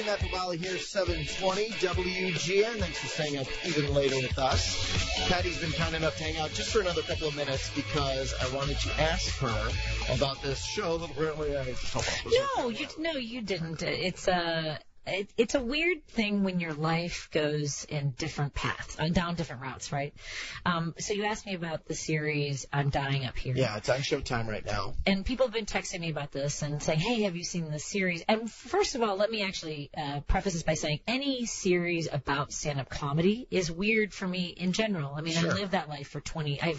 Matt Pavali here, 720 WGN. Thanks for staying up even later with us. Patty's been kind enough to hang out just for another couple of minutes because I wanted to ask her about this show that apparently I No, you didn't. It's a weird thing when your life goes in different paths, down different routes, right? So you asked me about the series I'm Dying Up Here. Yeah, it's on Showtime right now. And people have been texting me about this and saying, hey, have you seen this series? And first of all, let me actually preface this by saying any series about stand-up comedy is weird for me in general. I mean, Sure. I've lived that life for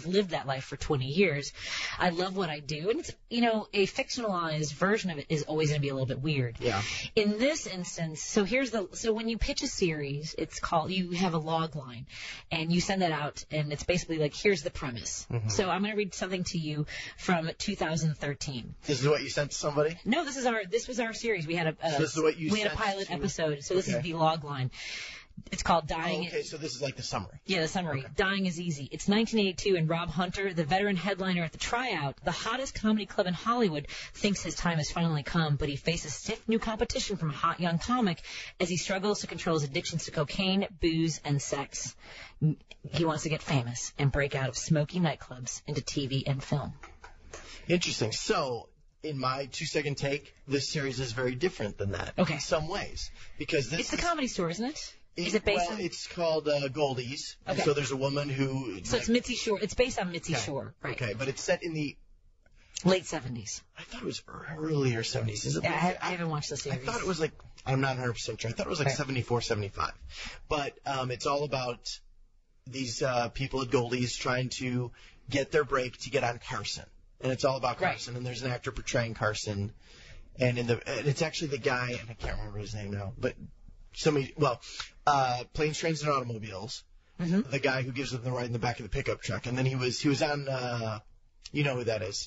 20 years. I love what I do. And it's, a fictionalized version of it is always going to be a little bit weird. Yeah. In this instance, so when you pitch a series, you have a log line and you send that out and it's basically like, here's the premise. Mm-hmm. So I'm going to read something to you from 2013. This is what you sent to somebody? No, this was our series. We had a pilot episode. So this is the log line. It's called Dying. Oh, okay, so this is like the summary. Yeah, the summary. Okay. Dying is Easy. It's 1982, and Rob Hunter, the veteran headliner at the Tryout, the hottest comedy club in Hollywood, thinks his time has finally come, but he faces stiff new competition from a hot young comic as he struggles to control his addictions to cocaine, booze, and sex. He wants to get famous and break out of smoky nightclubs into TV and film. Interesting. So, in my 2-second take, this series is very different than that. Okay. In some ways. Because It's the Comedy Store, isn't it? Is it based on... it's called Goldie's. Okay. So there's a woman who... So it's Mitzi Shore. It's based on Mitzi Shore, right? Okay, but it's set in the... Late 70s. I thought it was earlier 70s. Is it? Yeah, I haven't watched the series. I thought it was like... I'm not 100% sure. I thought it was like 74, 75. But it's all about these people at Goldie's trying to get their break to get on Carson. And it's all about Carson. Right. And there's an actor portraying Carson. And it's actually the guy... And I can't remember his name now. But... Planes, Trains, and Automobiles. Mm-hmm. The guy who gives them the ride in the back of the pickup truck, and then he was on. You know who that is?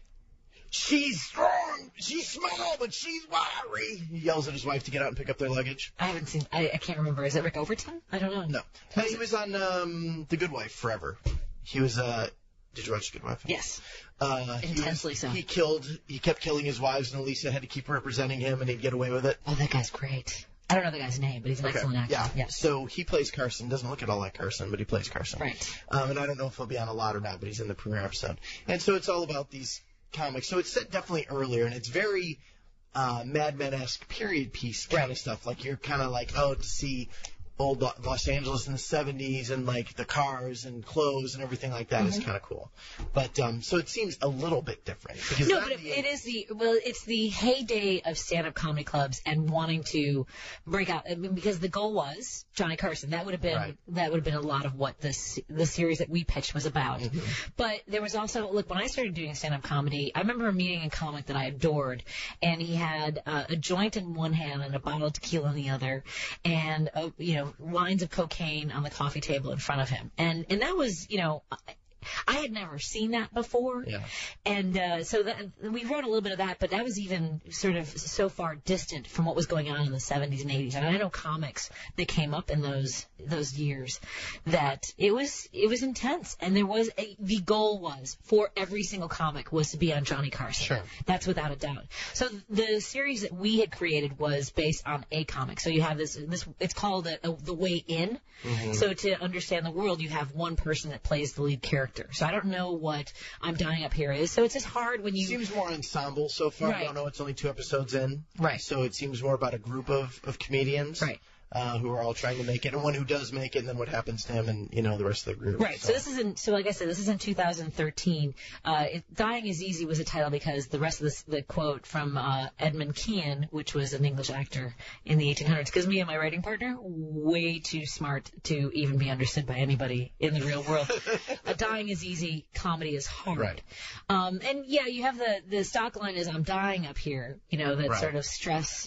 She's strong, she's small, but she's wiry. He yells at his wife to get out and pick up their luggage. I haven't seen. I can't remember. Is it Rick Overton? I don't know. No, he was on The Good Wife forever. He was. Did you watch The Good Wife? Yes. Intensely so. He kept killing his wives, and Alicia had to keep representing him, and he'd get away with it. Oh, that guy's great. I don't know the guy's name, but he's an excellent actor. Yeah. Yes. So he plays Carson. Doesn't look at all like Carson, but he plays Carson. Right. And I don't know if he'll be on a lot or not, but he's in the premiere episode. And so it's all about these comics. So it's set definitely earlier, and it's very Mad Men-esque period piece kind of stuff. Like you're kind of like, to see old Los Angeles in the 70s and like the cars and clothes and everything like that is kind of cool. But so it seems a little bit different. No, but it's the heyday of stand-up comedy clubs and wanting to break out. I mean, because the goal was Johnny Carson. That would have been a lot of what the series that we pitched was about. Mm-hmm. But there was also, look, when I started doing stand-up comedy, I remember meeting a comic that I adored, and he had a joint in one hand and a bottle of tequila in the other, and lines of cocaine on the coffee table in front of him. And that was, I had never seen that before. Yeah. And so we wrote a little bit of that, but that was even sort of so far distant from what was going on in the 70s and 80s. And I know comics that came up in those years that it was intense. And the goal was for every single comic was to be on Johnny Carson. Sure. That's without a doubt. So the series that we had created was based on a comic. So you have this it's called The Way In. Mm-hmm. So to understand the world, you have one person that plays the lead character. So I don't know what I'm Dying Up Here is. So it's just hard when you... It seems more ensemble so far. Right. I don't know. It's only 2 episodes in. Right. So it seems more about a group of comedians. Right. Who are all trying to make it, and one who does make it, and then what happens to him and, the rest of the group. Right. So like I said, this is in 2013. Dying is Easy was a title because the rest of the quote from Edmund Kean, which was an English actor in the 1800s, because me and my writing partner, way too smart to even be understood by anybody in the real world. Dying is easy, comedy is hard. Right. And yeah, you have the stock line is I'm dying up here, that right. sort of stress,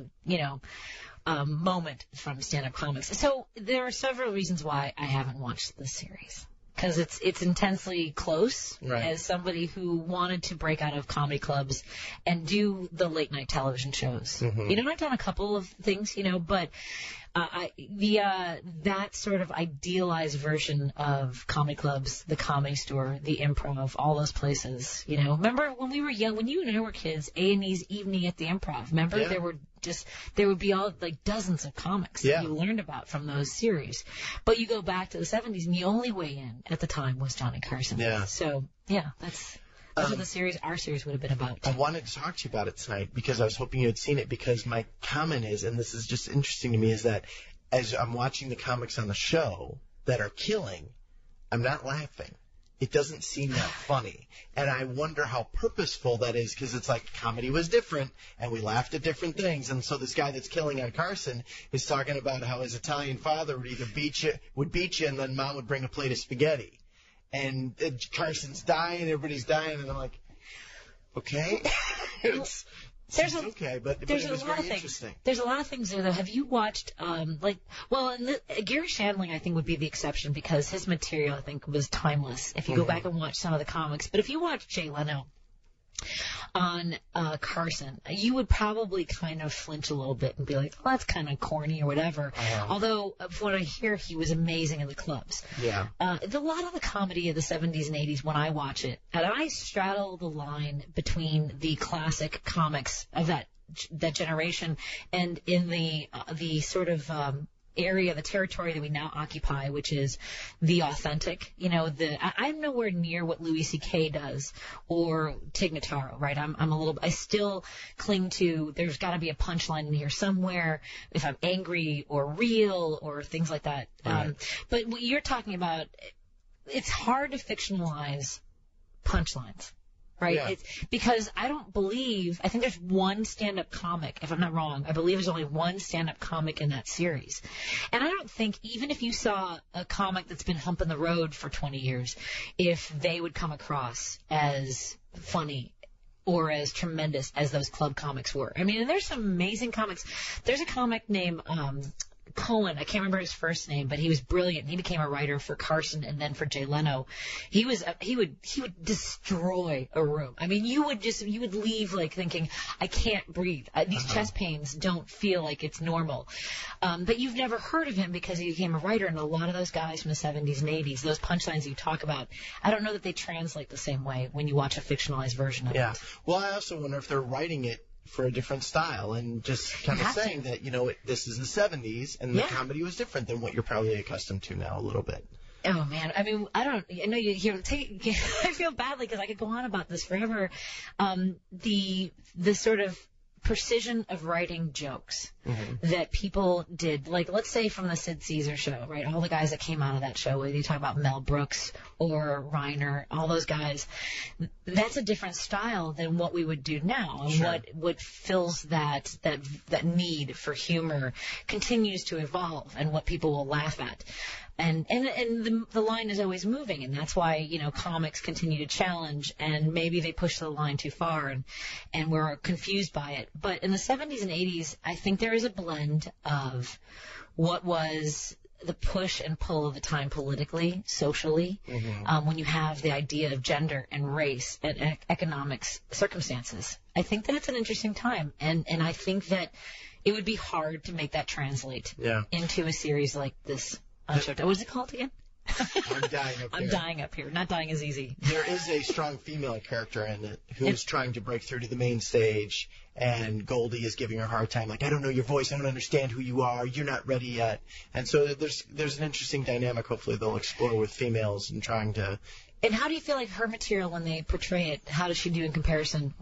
moment from stand-up comics. So there are several reasons why I haven't watched this series. Because it's intensely close. Right. As somebody who wanted to break out of comedy clubs and do the late-night television shows. Mm-hmm. I've done a couple of things, but That sort of idealized version of comedy clubs, the Comedy Store, the Improv, all those places, you know. Remember when we were young, when you and I were kids, A&E's Evening at the Improv. Remember there would be all like dozens of comics that you learned about from those series. But you go back to the 70s, and the only way in at the time was Johnny Carson. Yeah. So that's what our series would have been about. I wanted to talk to you about it tonight because I was hoping you had seen it, because my comment is, and this is just interesting to me, is that as I'm watching the comics on the show that are killing, I'm not laughing. It doesn't seem that funny. And I wonder how purposeful that is, because it's like comedy was different and we laughed at different things. And so this guy that's killing on Carson is talking about how his Italian father would either beat you and then mom would bring a plate of spaghetti. And Carson's dying, everybody's dying, and I'm like, okay. There's a lot of things. There's a lot of things there, though. Have you watched, Gary Shandling, I think, would be the exception because his material, I think, was timeless if you go back and watch some of the comics. But if you watch Jay Leno on Carson, you would probably kind of flinch a little bit and be like, oh, that's kind of corny or whatever. Although, from what I hear, he was amazing in the clubs. Yeah. A lot of the comedy of the 70s and 80s, when I watch it, and I straddle the line between the classic comics of that generation and in the sort of area, the territory that we now occupy, which is the authentic. You know, I'm nowhere near what Louis C.K. does or Tig Notaro, right? I still cling to, there's got to be a punchline in here somewhere if I'm angry or real or things like that. Right. But what you're talking about, it's hard to fictionalize punchlines. Right? Yeah. Because I think there's one stand-up comic, if I'm not wrong. I believe there's only one stand-up comic in that series. And I don't think, even if you saw a comic that's been humping the road for 20 years, if they would come across as funny or as tremendous as those club comics were. I mean, and there's some amazing comics. There's a comic named Cohen, I can't remember his first name, but he was brilliant. He became a writer for Carson and then for Jay Leno. He would destroy a room. I mean, you would leave like thinking, I can't breathe. These chest pains don't feel like it's normal. But you've never heard of him because he became a writer, and a lot of those guys from the 70s and 80s, those punchlines you talk about, I don't know that they translate the same way when you watch a fictionalized version of it. Yeah. Well, I also wonder if they're writing it for a different style and just kind of saying that, this is the 70s and the comedy was different than what you're probably accustomed to now a little bit. Oh, man. I mean, I know I feel badly because I could go on about this forever. The sort of precision of writing jokes that people did, like let's say from the Sid Caesar show, right? All the guys that came out of that show, whether you talk about Mel Brooks or Reiner, all those guys, that's a different style than what we would do now. And Sure. what fills that need for humor continues to evolve, and what people will laugh at. And the line is always moving, and that's why, comics continue to challenge, and maybe they push the line too far, and we're confused by it. But in the 70s and 80s, I think there is a blend of what was the push and pull of the time politically, socially, when you have the idea of gender and race and economics circumstances. I think that it's an interesting time, and I think that it would be hard to make that translate into a series like this. What was it called again? I'm dying up here. I'm dying up here. Not dying is easy. There is a strong female character in it who's trying to break through to the main stage, and Goldie is giving her a hard time, like, I don't know your voice, I don't understand who you are, you're not ready yet. And so there's an interesting dynamic hopefully they'll explore with females and trying to... And how do you feel like her material when they portray it? How does she do in comparison?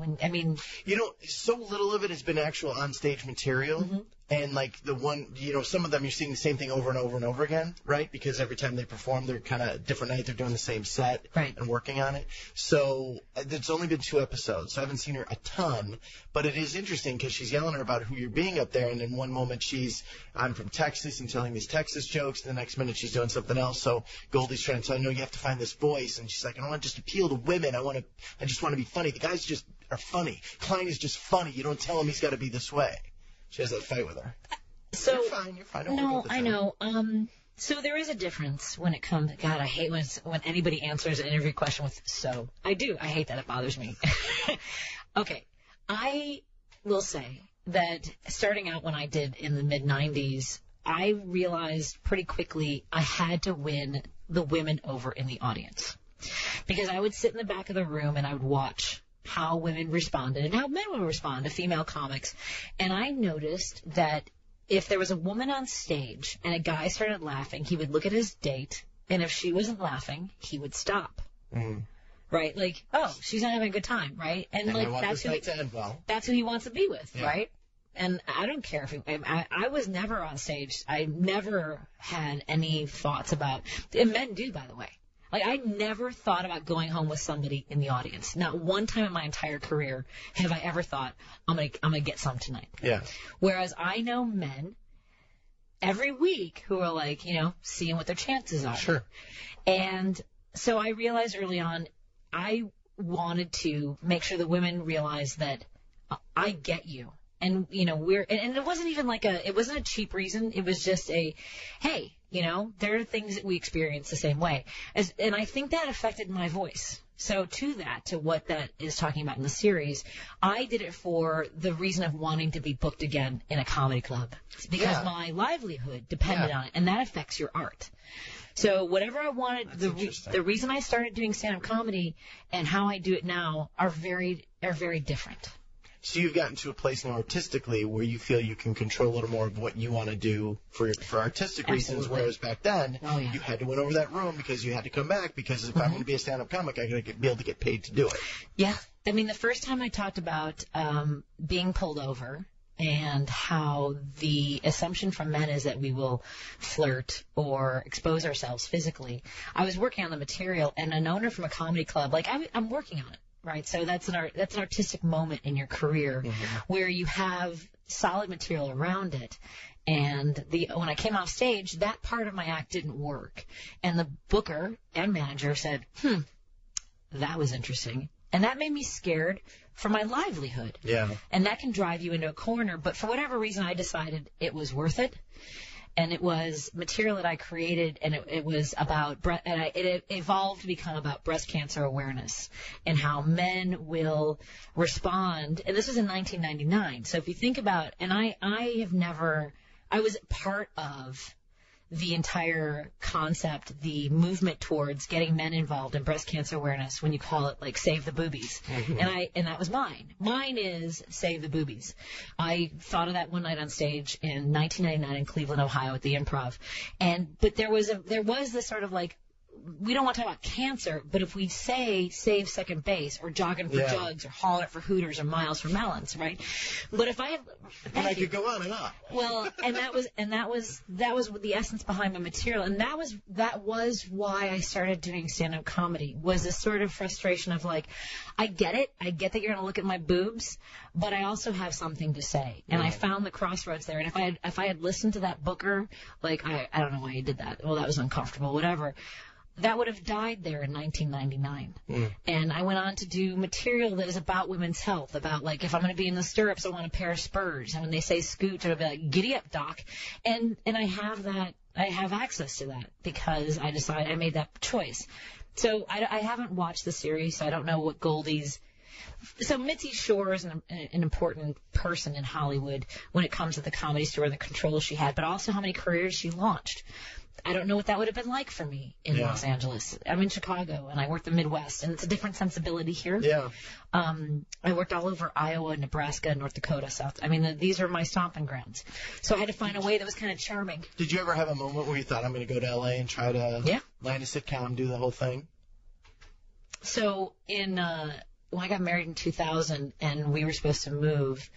So little of it has been actual on-stage material. And like the one, some of them you're seeing the same thing over and over and over again, right? Because every time they perform, they're kind of different night. They're doing the same set and working on it. So it's only been 2 episodes, so I haven't seen her a ton. But it is interesting because she's yelling at her about who you're being up there. And in one moment I'm from Texas and telling these Texas jokes. And the next minute she's doing something else. So Goldie's trying to tell her, no, you have to find this voice. And she's like, I don't want to just appeal to women. I just want to be funny. The guys just are funny. Klein is just funny. You don't tell him he's got to be this way. She has that fight with her. So You're fine. No, I know. So there is a difference when it comes. God, I hate when anybody answers an interview question with "so." I do. I hate that. It bothers me. Okay, I will say that starting out when I did in the mid '90s, I realized pretty quickly I had to win the women over in the audience. Because I would sit in the back of the room and I would watch how women responded and how men would respond to female comics. And I noticed that if there was a woman on stage and a guy started laughing, he would look at his date, and if she wasn't laughing, he would stop. Mm. Right? Like, oh, she's not having a good time, right? And like that's who he wants to be with, yeah. Right? And I don't care if I was never on stage. I never had any thoughts about, and men do, by the way. Like, I never thought about going home with somebody in the audience. Not one time in my entire career have I ever thought, I'm gonna get some tonight. Yeah. Whereas I know men every week who are like, seeing what their chances are. Sure. And so I realized early on, I wanted to make sure the women realized that I get you. And, and it wasn't even it wasn't a cheap reason. It was just hey, there are things that we experience the same way. And I think that affected my voice. So to what that is talking about in the series, I did it for the reason of wanting to be booked again in a comedy club. Because my livelihood depended on it, and that affects your art. So whatever I wanted, the reason I started doing stand-up comedy and how I do it now are very different. So you've gotten to a place more artistically where you feel you can control a little more of what you want to do for artistic reasons, whereas back then you had to win over that room because you had to come back because if I'm going to be a stand-up comic, I got to be able to get paid to do it. Yeah. I mean, the first time I talked about being pulled over and how the assumption from men is that we will flirt or expose ourselves physically, I was working on the material, and an owner from a comedy club, I'm working on it. Right, so that's an artistic moment in your career where you have solid material around it, and when I came off stage, that part of my act didn't work, and the booker and manager said, that was interesting, and that made me scared for my livelihood. Yeah, and that can drive you into a corner, but for whatever reason, I decided it was worth it. And it was material that I created, and it was about, it evolved to become about breast cancer awareness and how men will respond. And this was in 1999. So if you think about, and I was part of the entire concept, the movement towards getting men involved in breast cancer awareness, when you call it Save the Boobies. And that was mine. Mine is Save the Boobies. I thought of that one night on stage in 1999 in Cleveland, Ohio at the Improv. But there was this sort of we don't want to talk about cancer, but if we say save second base or jogging for jugs or hauling it for Hooters or miles for melons, right? But if I have, and I could go on and on. Well, and that was the essence behind my material, and that was why I started doing stand-up comedy. Was this sort of frustration of I get that you're gonna look at my boobs, but I also have something to say, and I found the crossroads there. And if I had listened to that booker, I don't know why he did that. Well, that was uncomfortable, whatever. That would have died there in 1999. And I went on to do material that is about women's health, about if I'm going to be in the stirrups, I want a pair of spurs. And when they say scoot, I'll be like, giddy up, doc. And I have that, I have access to that because I made that choice. So I haven't watched the series, so I don't know what Goldie's. So Mitzi Shore is an important person in Hollywood when it comes to the Comedy Store and the control she had, but also how many careers she launched. I don't know what that would have been like for me in Los Angeles. I'm in Chicago, and I work the Midwest, and it's a different sensibility here. Yeah. I worked all over Iowa, Nebraska, North Dakota, South. I mean, these are my stomping grounds. So I had to find a way that was kind of charming. Did you ever have a moment where you thought, I'm going to go to L.A. and try to land a sitcom, do the whole thing? So when I got married in 2000 and we were supposed to move,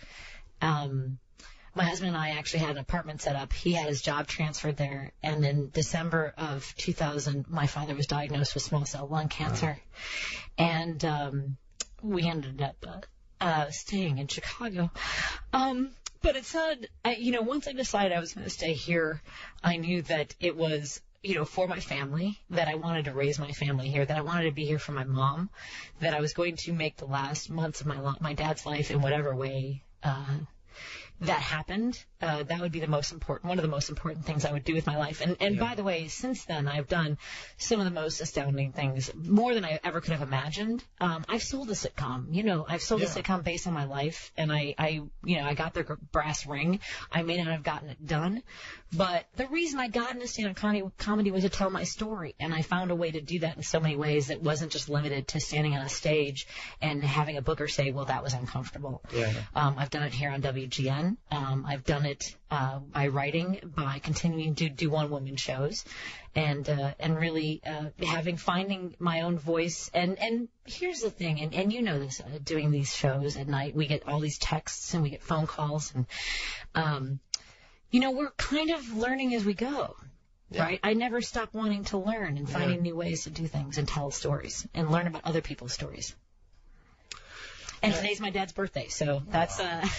my husband and I actually had an apartment set up. He had his job transferred there. And in December of 2000, my father was diagnosed with small cell lung cancer. And we ended up staying in Chicago. But it said, once I decided I was going to stay here, I knew that it was, for my family, that I wanted to raise my family here, that I wanted to be here for my mom, that I was going to make the last months of my dad's life in whatever way that happened, that would be one of the most important things I would do with my life. And by the way, since then, I've done some of the most astounding things, more than I ever could have imagined. I've sold a sitcom. I've sold a sitcom based on my life, and I got their brass ring. I may not have gotten it done, but the reason I got into stand-up comedy was to tell my story, and I found a way to do that in so many ways that wasn't just limited to standing on a stage and having a booker say, well, that was uncomfortable. I've done it here on WGN. I've done it by writing, by continuing to do one-woman shows, and really finding my own voice. And here's the thing, and you know this, doing these shows at night, we get all these texts and we get phone calls, and we're kind of learning as we go. Right? I never stop wanting to learn and finding new ways to do things and tell stories and learn about other people's stories. And today's my dad's birthday, so that's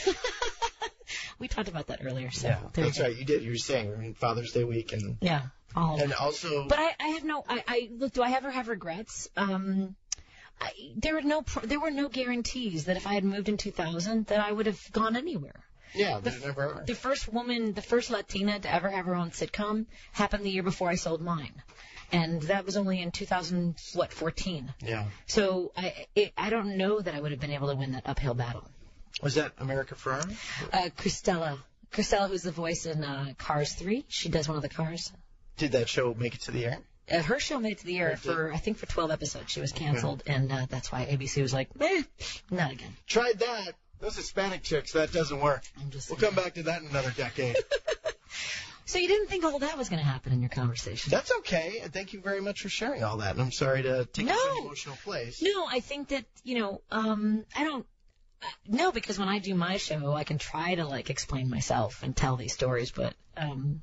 we talked about that earlier. So that's right. You did. You were saying we're in Father's Day week, and also. But I have no. Look. Do I ever have regrets? There were no guarantees that if I had moved in 2000 that I would have gone anywhere. Yeah, never are. The first Latina to ever have her own sitcom happened the year before I sold mine. And that was only in 2014. Yeah. So I don't know that I would have been able to win that uphill battle. Was that America Ferrera? Cristela, who's the voice in Cars 3. She does one of the cars. Did that show make it to the air? Her show made it to the air for 12 episodes. She was canceled, and that's why ABC was like, not again. Tried that. Those Hispanic chicks, that doesn't work. We'll come back to that in another decade. So you didn't think all that was going to happen in your conversation? That's okay. And thank you very much for sharing all that. And I'm sorry to take you to an emotional place. No, I think that, I don't. No, because when I do my show, I can try to explain myself and tell these stories. But and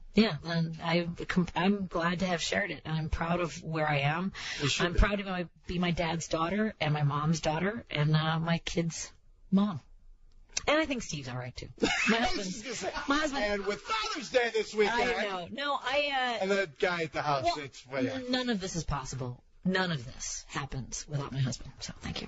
I'm glad to have shared it. And I'm proud of where I am. I'm proud to be my dad's daughter and my mom's daughter and my kid's mom. And I think Steve's all right, too. My husband. And with Father's Day this weekend. I know. No, And the guy at the house. None of this is possible. None of this happens without my husband. So thank you.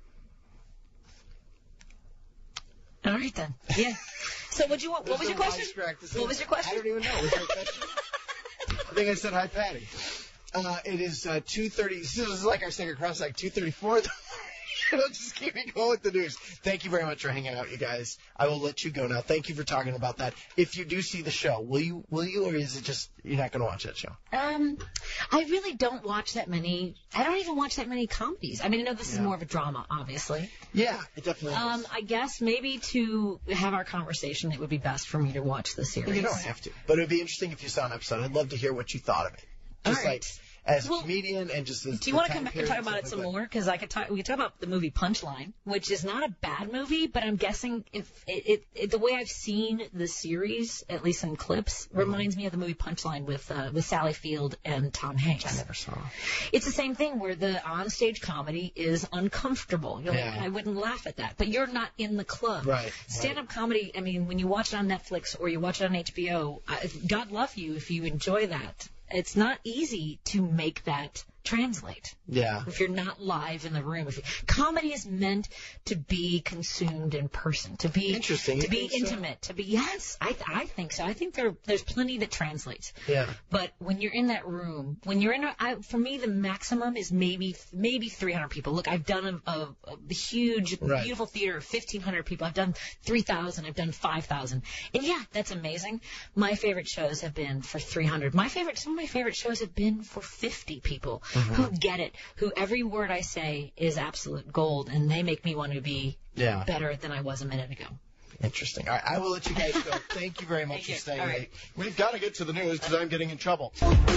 All right, then. Yeah. So what was your question? What was your question? I don't even know. Was that a question? I think I said hi, Patty. It is 2:30. This is like our second cross, 2:34. We'll just keep going with the news. Thank you very much for hanging out, you guys. I will let you go now. Thank you for talking about that. If you do see the show, will you, or is it just you're not going to watch that show? I really don't watch that many. I don't even watch that many comedies. I mean, I know this is more of a drama, obviously. Yeah, it definitely is. I guess maybe to have our conversation, it would be best for me to watch the series. You don't have to, but it would be interesting if you saw an episode. I'd love to hear what you thought of it. Just all right. As a comedian and just as do you want to come back and talk about it some more? Because we could talk about the movie Punchline, which is not a bad movie, but I'm guessing if the way I've seen the series, at least in clips, reminds me of the movie Punchline with Sally Field and Tom Hanks. I never saw it. It's the same thing where the onstage comedy is uncomfortable. You're like, I wouldn't laugh at that, but you're not in the club. Right. Stand-up comedy, I mean, when you watch it on Netflix or you watch it on HBO, God love you if you enjoy that. It's not easy to make that translate. Yeah. If you're not live in the room. Comedy is meant to be consumed in person, to be interesting, to be intimate, to be I think so. I think there's plenty that translates. Yeah. But when you're in that room, when you're in for me the maximum is maybe 300 people. Look, I've done a huge, beautiful theater of 1,500 people. I've done 3,000. I've done 5,000. And yeah, that's amazing. My favorite shows have been for 300. Some of my favorite shows have been for 50 people. Who get it, who every word I say is absolute gold, and they make me want to be better than I was a minute ago. Interesting. All right, I will let you guys go. Thank you very much for staying late. We've got to get to the news because I'm getting in trouble.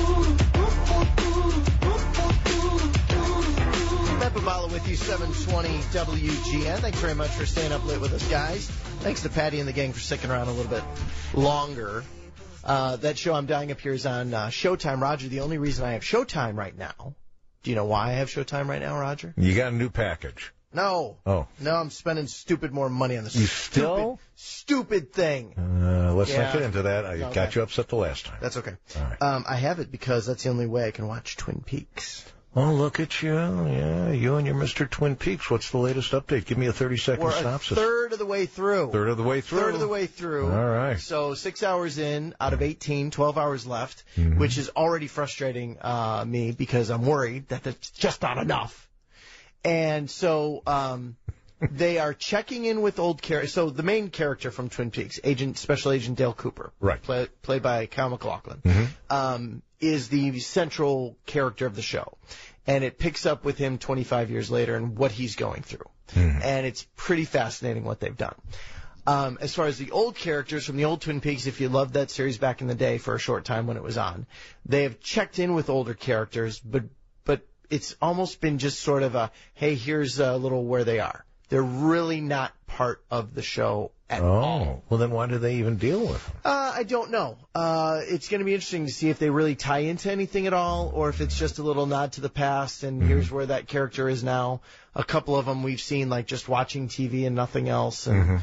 Matt Babala with you, 720 WGN. Thanks very much for staying up late with us, guys. Thanks to Patty and the gang for sticking around a little bit longer. That show I'm Dying Up Here is on Showtime. Roger, the only reason I have Showtime right now, do you know why I have Showtime right now, Roger? You got a new package. No. Oh. No, I'm spending more money on this stupid thing. Let's not get into that. I got you upset the last time. That's okay. All right. I have it because that's the only way I can watch Twin Peaks. Oh, look at you. Yeah, you and your Mr. Twin Peaks. What's the latest update? Give me a 30-second synopsis. We're a third of the way through. Third of the way through? Third of the way through. All right. So 6 hours in out of 18, 12 hours left, which is already frustrating me because I'm worried that it's just not enough. And so they are checking in with old characters. So the main character from Twin Peaks, Special Agent Dale Cooper, right, played by Kyle MacLachlan, is the central character of the show. And it picks up with him 25 years later and what he's going through. And it's pretty fascinating what they've done. As far as the old characters from the old Twin Peaks, if you loved that series back in the day for a short time when it was on, they have checked in with older characters, but it's almost been just sort of a, hey, here's a little where they are. They're really not part of the show at all. Well, then why do they even deal with them? I don't know. It's going to be interesting to see if they really tie into anything at all, or if it's just a little nod to the past, and here's where that character is now. A couple of them we've seen, like, just watching TV and nothing else, and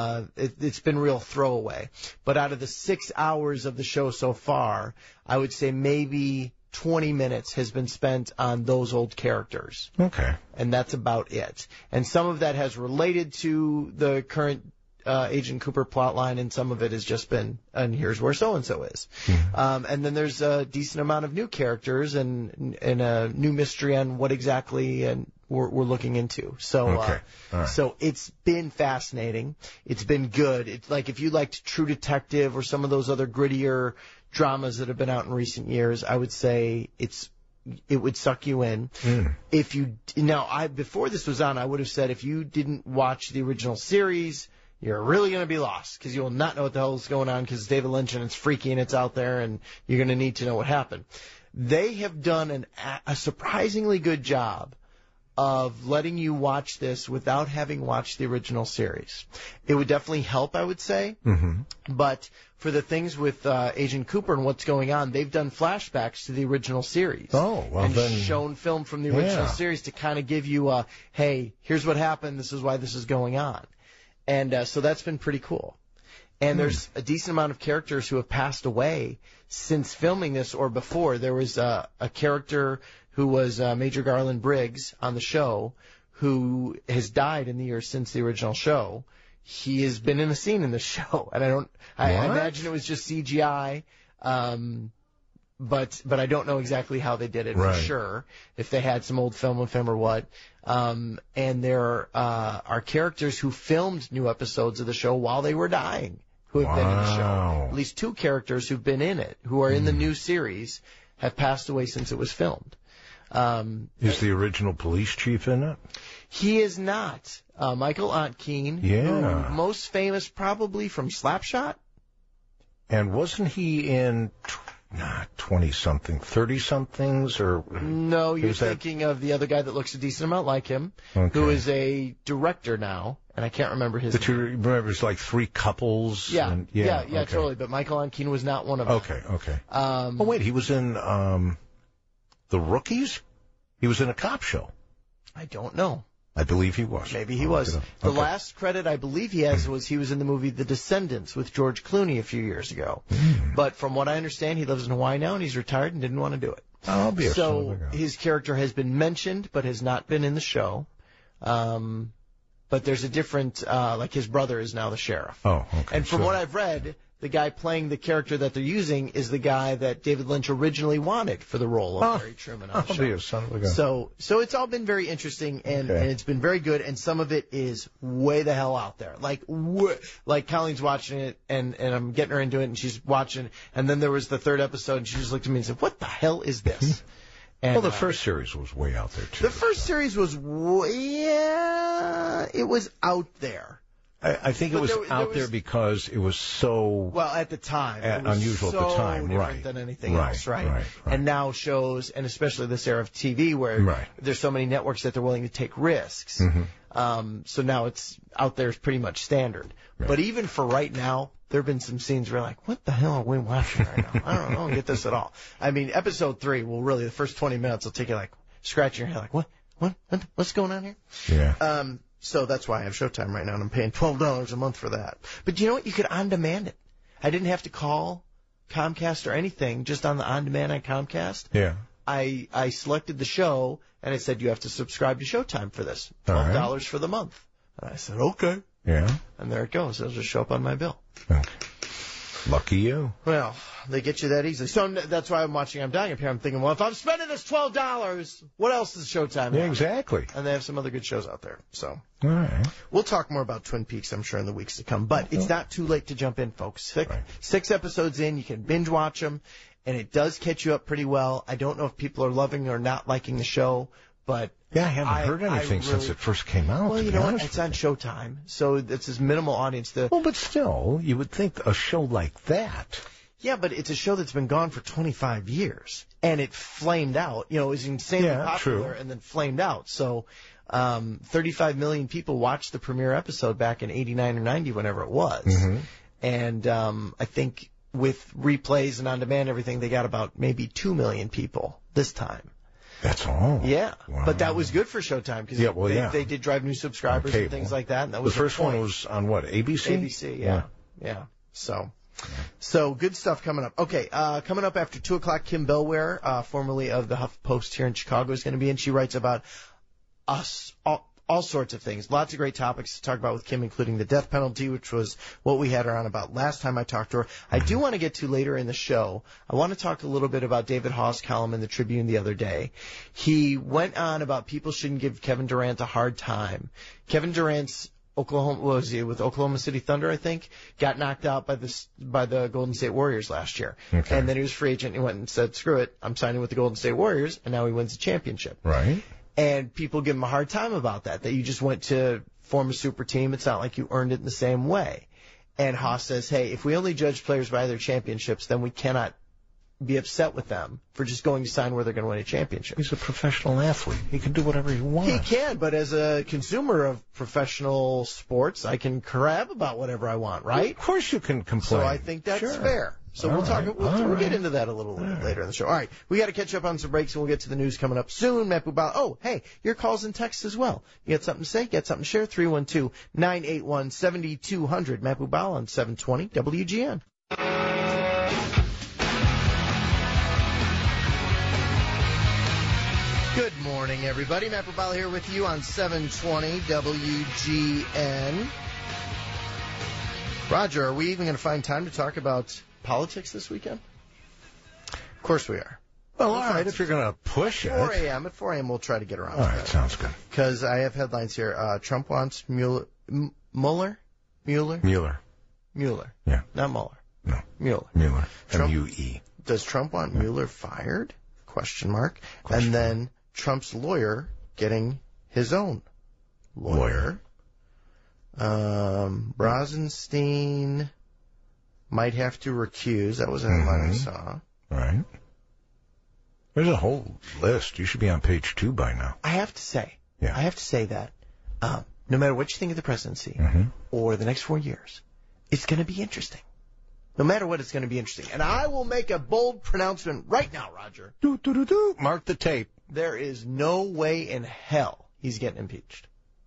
it's been real throwaway. But out of the 6 hours of the show so far, I would say maybe 20 minutes has been spent on those old characters. Okay. And that's about it. And some of that has related to the current Agent Cooper plotline, and some of it has just been, and here's where so-and-so is. And then there's a decent amount of new characters and a new mystery on what exactly we're looking into. So, so it's been fascinating. It's been good. It's like if you liked True Detective or some of those other grittier dramas that have been out in recent years, I would say it would suck you in. If you before this was on, I would have said if you didn't watch the original series, you're really going to be lost because you will not know what the hell is going on because it's David Lynch and it's freaky and it's out there and you're going to need to know what happened. They have done a surprisingly good job of letting you watch this without having watched the original series. It would definitely help, I would say. But for the things with Agent Cooper and what's going on, they've done flashbacks to the original series. Oh, well and then, shown film from the original series to kind of give you hey, here's what happened, this is why this is going on. And so that's been pretty cool. And there's a decent amount of characters who have passed away since filming this or before. There was a character who was Major Garland Briggs on the show who has died in the years since the original show. He has been in a scene in the show, and I imagine it was just CGI, but I don't know exactly how they did it for sure, if they had some old film with him or what. And there are characters who filmed new episodes of the show while they were dying who have been in the show. At least 2 characters who've been in it, who are in the new series, have passed away since it was filmed. Is the original police chief in it? He is not. Michael Ontkean, who most famous probably from Slapshot. And wasn't he in 20-something, 30-somethings? Or no, you're thinking of the other guy that looks a decent amount like him, who is a director now, and I can't remember his name. But you remember it's like 3 couples? Yeah, totally, but Michael Ontkean was not one of them. Okay. Oh, wait, he was in The Rookies? He was in a cop show. I don't know. I believe he was. Maybe he was. The last credit I believe he has was he was in the movie The Descendants with George Clooney a few years ago. But from what I understand, he lives in Hawaii now and he's retired and didn't want to do it. So his character has been mentioned but has not been in the show. But there's a different, like his brother is now the sheriff. Oh, okay. And from what I've read, the guy playing the character that they're using is the guy that David Lynch originally wanted for the role of Harry Truman on the show. Son of a gun. So it's all been very interesting, and it's been very good, and some of it is way the hell out there. Like Colleen's watching it, and I'm getting her into it, and she's watching, and then there was the 3rd episode, and she just looked at me and said, what the hell is this? And, the first series was way out there, too. The first series was it was out there. I think it was out there because it was so at the time, it was unusual at the time, different than anything else, right? And now shows, and especially this era of TV, where there's so many networks that they're willing to take risks. So now it's out there is pretty much standard. But even for right now, there have been some scenes where you're like, what the hell are we watching right now? I don't get this at all. I mean, episode 3 will really, the first 20 minutes will take you like scratching your head, like what's going on here? Yeah. So that's why I have Showtime right now, and I'm paying $12 a month for that. But you know what? You could on-demand it. I didn't have to call Comcast or anything, just on the on-demand on Comcast. Yeah. I selected the show, and it said, you have to subscribe to Showtime for this. $12 for the month. And I said, okay. Yeah. And there it goes. It'll just show up on my bill. Okay. Lucky you. Well, they get you that easily. So that's why I'm watching I'm Dying Up Here. I'm thinking, well, if I'm spending this $12, what else is Showtime? Yeah, exactly. And they have some other good shows out there. So all right. We'll talk more about Twin Peaks, I'm sure, in the weeks to come. But it's not too late to jump in, folks. Six episodes in, you can binge watch them, and it does catch you up pretty well. I don't know if people are loving or not liking the show, but yeah, I haven't heard anything since it first came out. Well, you know what? It's on Showtime, so it's this minimal audience. Well, but still, you would think a show like that. Yeah, but it's a show that's been gone for 25 years, and it flamed out. You know, it was insanely popular, and then flamed out. So 35 million people watched the premiere episode back in 89 or 90, whenever it was. Mm-hmm. And I think with replays and on-demand and everything, they got about maybe 2 million people this time. That's all. Yeah, wow. But that was good for Showtime because they did drive new subscribers and things like that. And that was the first one was on what, ABC? ABC, yeah. So good stuff coming up. Okay, coming up after 2 o'clock, Kim Bellware, formerly of the HuffPost here in Chicago, is going to be in. She writes about us, all sorts of things. Lots of great topics to talk about with Kim, including the death penalty, which was what we had her on about last time I talked to her. I do want to get to later in the show. I want to talk a little bit about David Hawes' column in the Tribune the other day. He went on about people shouldn't give Kevin Durant a hard time. Kevin Durant's with Oklahoma City Thunder, I think, got knocked out by the Golden State Warriors last year. Okay. And then he was free agent and he went and said, screw it, I'm signing with the Golden State Warriors, and now he wins the championship. Right. And people give him a hard time about that you just went to form a super team. It's not like you earned it in the same way. And Haas says, hey, if we only judge players by their championships, then we cannot be upset with them for just going to sign where they're going to win a championship. He's a professional athlete. He can do whatever he wants. He can, but as a consumer of professional sports, I can crab about whatever I want, right? Well, of course you can complain. So I think that's fair. So we'll get into that a little later in the show. All right, we got to catch up on some breaks, and we'll get to the news coming up soon. Matt Bubala. Oh, hey, your calls and texts as well. You got something to say? Got something to share? 312-981-7200. Matt Bubala on 720 WGN. Good morning, everybody. Matt Bubala here with you on 720 WGN. Roger, are we even going to find time to talk about politics this weekend? Of course we are. Well, all right, if you're going to push it. 4 a.m. At 4 a.m. we'll try to get around to that. All right, sounds good. Because I have headlines here. Trump wants Mueller. Mueller. Yeah. Not Mueller. No. Mueller. M-U-E. Does Trump want Mueller fired? ? And then Trump's lawyer getting his own lawyer. Rosenstein might have to recuse. That was a headline I saw. Right. There's a whole list. You should be on page 2 by now. I have to say that no matter what you think of the presidency or the next 4 years, it's going to be interesting. No matter what, it's going to be interesting. And I will make a bold pronouncement right now, Roger. Mark the tape. There is no way in hell he's getting impeached.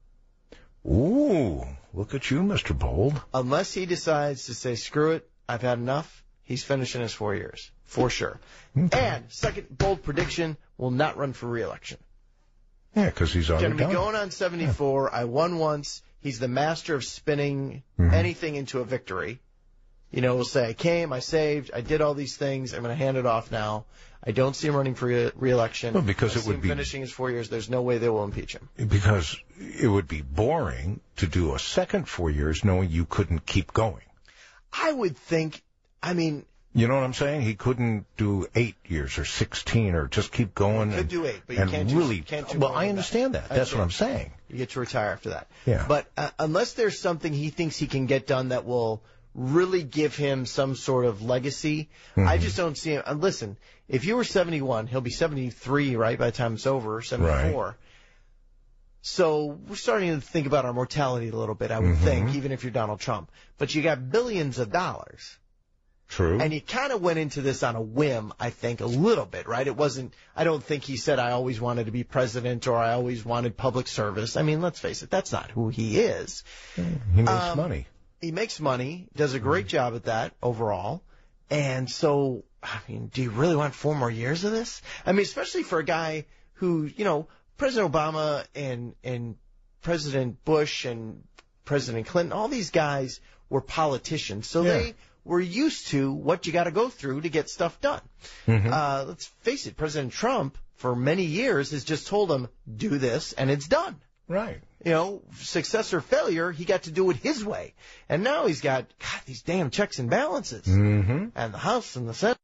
Ooh, look at you, Mr. Bold. Unless he decides to say, screw it, I've had enough, he's finishing his 4 years, for sure. Okay. And second bold prediction, will not run for re-election. Yeah, because he's already going to be going on 74. Yeah. I won once. He's the master of spinning anything into a victory. You know, we'll say, I came, I saved, I did all these things, I'm going to hand it off now. I don't see him running for re-election. Well, because it would be finishing his 4 years. There's no way they will impeach him. Because it would be boring to do a second 4 years knowing you couldn't keep going. I would think, you know what I'm saying? He couldn't do 8 years or 16 or just keep going. He could do 8, but you can't do well, I understand that. That's what I'm saying. You get to retire after that. Yeah. But unless there's something he thinks he can get done that will really give him some sort of legacy. I just don't see him. Listen, if you were 71, he'll be 73, right, by the time it's over, 74. Right. So we're starting to think about our mortality a little bit, I would think, even if you're Donald Trump. But you got billions of dollars. True. And he kind of went into this on a whim, I think, a little bit, right? It wasn't, I don't think he said, I always wanted to be president or I always wanted public service. Let's face it, that's not who he is. He makes money. He makes money, does a great job at that overall. And so I mean, do you really want 4 more years of this? I mean, especially for a guy who, President Obama and President Bush and President Clinton, all these guys were politicians. So they were used to what you got to go through to get stuff done. Mm-hmm. Let's face it, President Trump, for many years, has just told them, do this, and it's done. Right. Success or failure, he got to do it his way. And now he's got, these damn checks and balances. Mm-hmm. And the House and the Senate.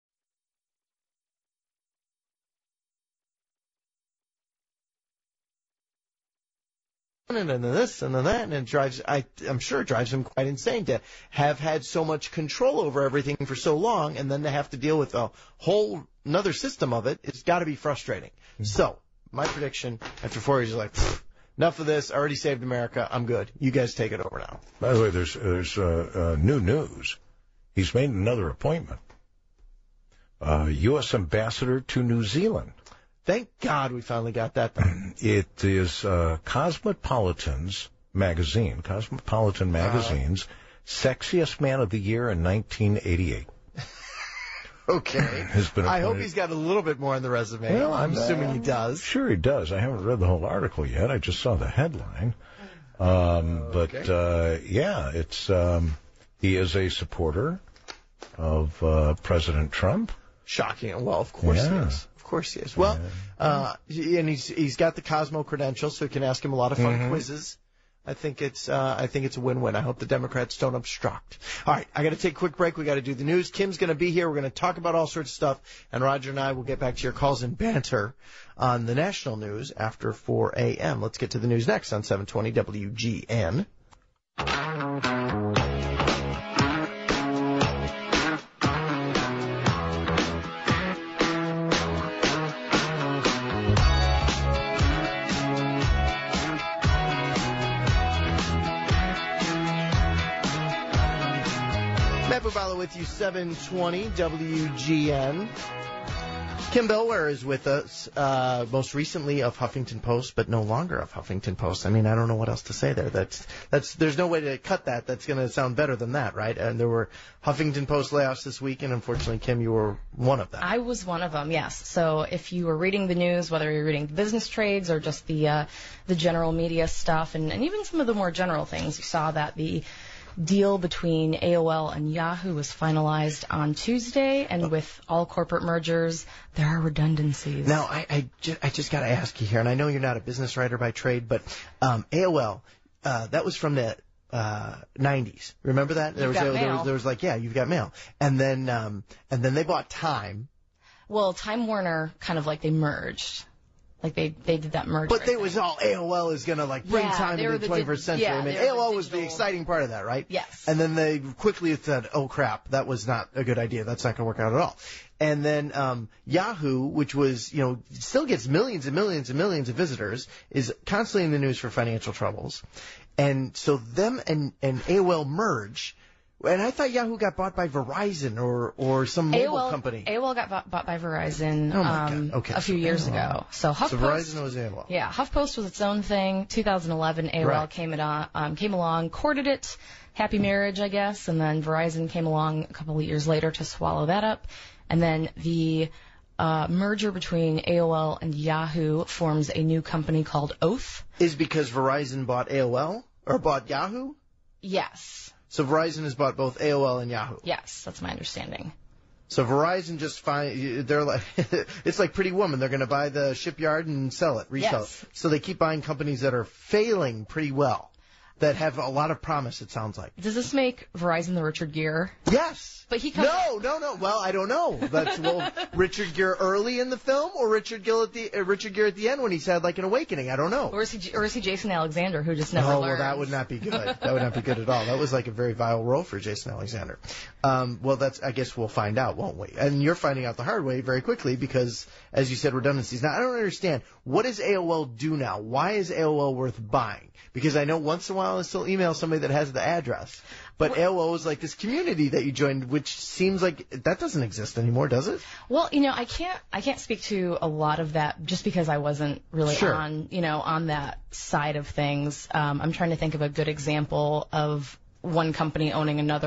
And this and that, and it drives, I'm sure it drives him quite insane to have had so much control over everything for so long, and then to have to deal with a whole another system of it. It's got to be frustrating. Mm-hmm. So, my prediction, after 4 years, is like, enough of this, I already saved America, I'm good. You guys take it over now. By the way, there's new news. He's made another appointment. U.S. Ambassador to New Zealand. Thank God we finally got that done. It is Cosmopolitan Magazine's Sexiest Man of the Year in 1988. Okay. I hope he's got a little bit more on the resume. Well, I'm assuming he does. Sure he does. I haven't read the whole article yet. I just saw the headline. It's he is a supporter of President Trump. Shocking. Well, of course he is. Of course he is. Well, and he's got the Cosmo credentials, so he can ask him a lot of fun quizzes. I think it's a win-win. I hope the Democrats don't obstruct. All right, I got to take a quick break. We got to do the news. Kim's going to be here. We're going to talk about all sorts of stuff, and Roger and I will get back to your calls and banter on the national news after 4 a.m. Let's get to the news next on 720 WGN. Bubala with you, 720 WGN. Kim Bellware is with us, most recently of Huffington Post, but no longer of Huffington Post. I mean, I don't know what else to say there. There's no way to cut that. That's going to sound better than that, right? And there were Huffington Post layoffs this week, and unfortunately, Kim, you were one of them. I was one of them, yes. So if you were reading the news, whether you're reading the business trades or just the general media stuff, and even some of the more general things, you saw that the deal between AOL and Yahoo was finalized on Tuesday, and with all corporate mergers, there are redundancies. Now, I just got to ask you here, and I know you're not a business writer by trade, but AOL, that was from the 90s. Remember that? There was like, yeah, you've got mail. And then they bought Time. Well, Time Warner kind of like they merged. Like they did that merger. But it was all AOL is going to bring time into the 21st century. Yeah, I mean, AOL was the exciting part of that, right? Yes. And then they quickly said, oh crap, that was not a good idea. That's not going to work out at all. And then Yahoo, which was, still gets millions and millions and millions of visitors, is constantly in the news for financial troubles. And so them and AOL merge. And I thought Yahoo got bought by Verizon or some mobile company. AOL got bought by Verizon a few years ago. So Verizon was AOL. Yeah, HuffPost was its own thing. 2011, AOL came along, courted it. Happy marriage, I guess. And then Verizon came along a couple of years later to swallow that up. And then the merger between AOL and Yahoo forms a new company called Oath. Is because Verizon bought AOL or bought Yahoo? Yes. So Verizon has bought both AOL and Yahoo. Yes, that's my understanding. So Verizon they're like, it's like Pretty Woman. They're going to buy the shipyard and resell it. So they keep buying companies that are failing pretty well, that have a lot of promise, it sounds like. Does this make Verizon the Richard Gere? Yes. But he comes... No. Well, I don't know. Richard Gere early in the film or Richard Gere at the end when he's had like an awakening? I don't know. Or is he Jason Alexander who just never learns? Well, that would not be good. That would not be good at all. That was like a very vile role for Jason Alexander. I guess we'll find out, won't we? And you're finding out the hard way very quickly because, as you said, redundancies. Now, I don't understand. What does AOL do now? Why is AOL worth buying? Because I know once in a while I still email somebody that has the address. But AOL is like this community that you joined, which seems like that doesn't exist anymore, does it? Well, I can't speak to a lot of that just because I wasn't really on that side of things. I'm trying to think of a good example of one company owning another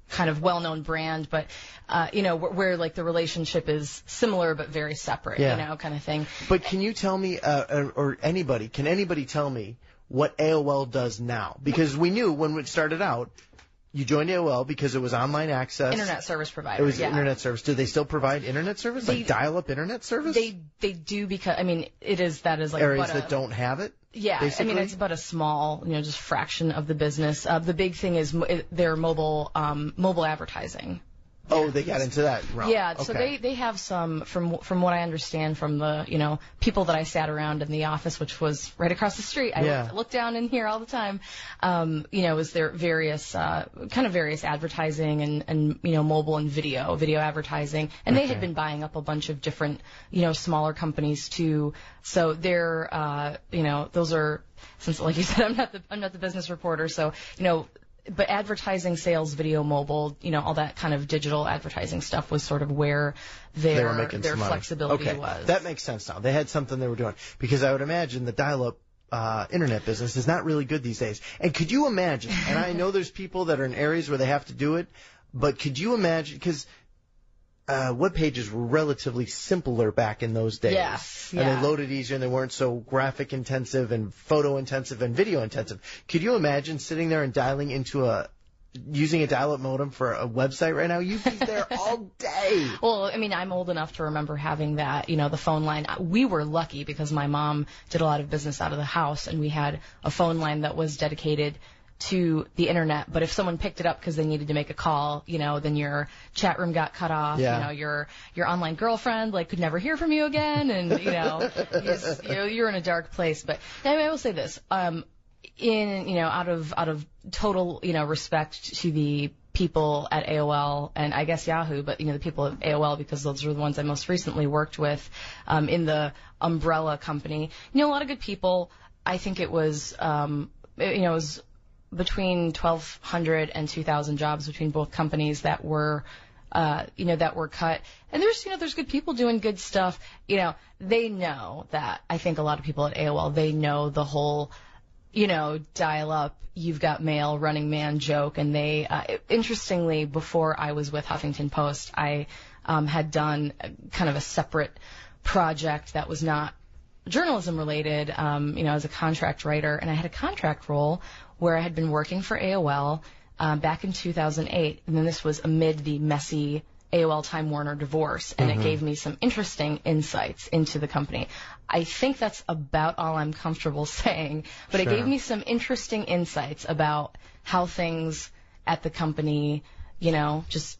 kind of well-known brand, but where like the relationship is similar but very separate, kind of thing. But can you tell me, or anybody, can anybody tell me what AOL does now? Because we knew when it started out, you joined AOL because it was online access. Internet service provider. It was internet service. Do they still provide internet service? Like dial-up internet service? They do, because, that is like areas that don't have it? Yeah, basically? It's about a small, just fraction of the business. The big thing is their mobile advertising. Oh, they got into that realm. Yeah, okay. So they have some, from what I understand from the, people that I sat around in the office, which was right across the street. I looked down in here all the time. Is there various, various advertising and mobile and video advertising. And they had been buying up a bunch of different, smaller companies too. So they're, those are, since like you said, I'm not the business reporter. So, but advertising, sales, video, mobile, all that kind of digital advertising stuff was sort of where their flexibility was. That makes sense now. They had something they were doing. Because I would imagine the dial-up internet business is not really good these days. And could you imagine, and I know there's people that are in areas where they have to do it, but could you imagine, because web pages were relatively simpler back in those days. Yes. And they loaded easier and they weren't so graphic intensive and photo intensive and video intensive. Could you imagine sitting there and using a dial-up modem for a website right now? You'd be there all day. Well, I'm old enough to remember having that, the phone line. We were lucky because my mom did a lot of business out of the house, and we had a phone line that was dedicated to the internet. But if someone picked it up because they needed to make a call, then your chat room got cut off. Yeah. Your online girlfriend could never hear from you again, and you're in a dark place. But I will say this, out of total respect to the people at AOL and I guess Yahoo, but the people at AOL, because those are the ones I most recently worked with in the umbrella company. A lot of good people. I think it was it was between 1,200 and 2,000 jobs between both companies that were that were cut. And there's good people doing good stuff. They know that. I think a lot of people at AOL, they know the whole, dial up, you've got mail, running man joke. And they, interestingly, before I was with Huffington Post, I had done kind of a separate project that was not journalism related, as a contract writer. And I had a contract role where I had been working for AOL back in 2008, and then this was amid the messy AOL Time Warner divorce, and it gave me some interesting insights into the company. I think that's about all I'm comfortable saying, but It gave me some interesting insights about how things at the company, just...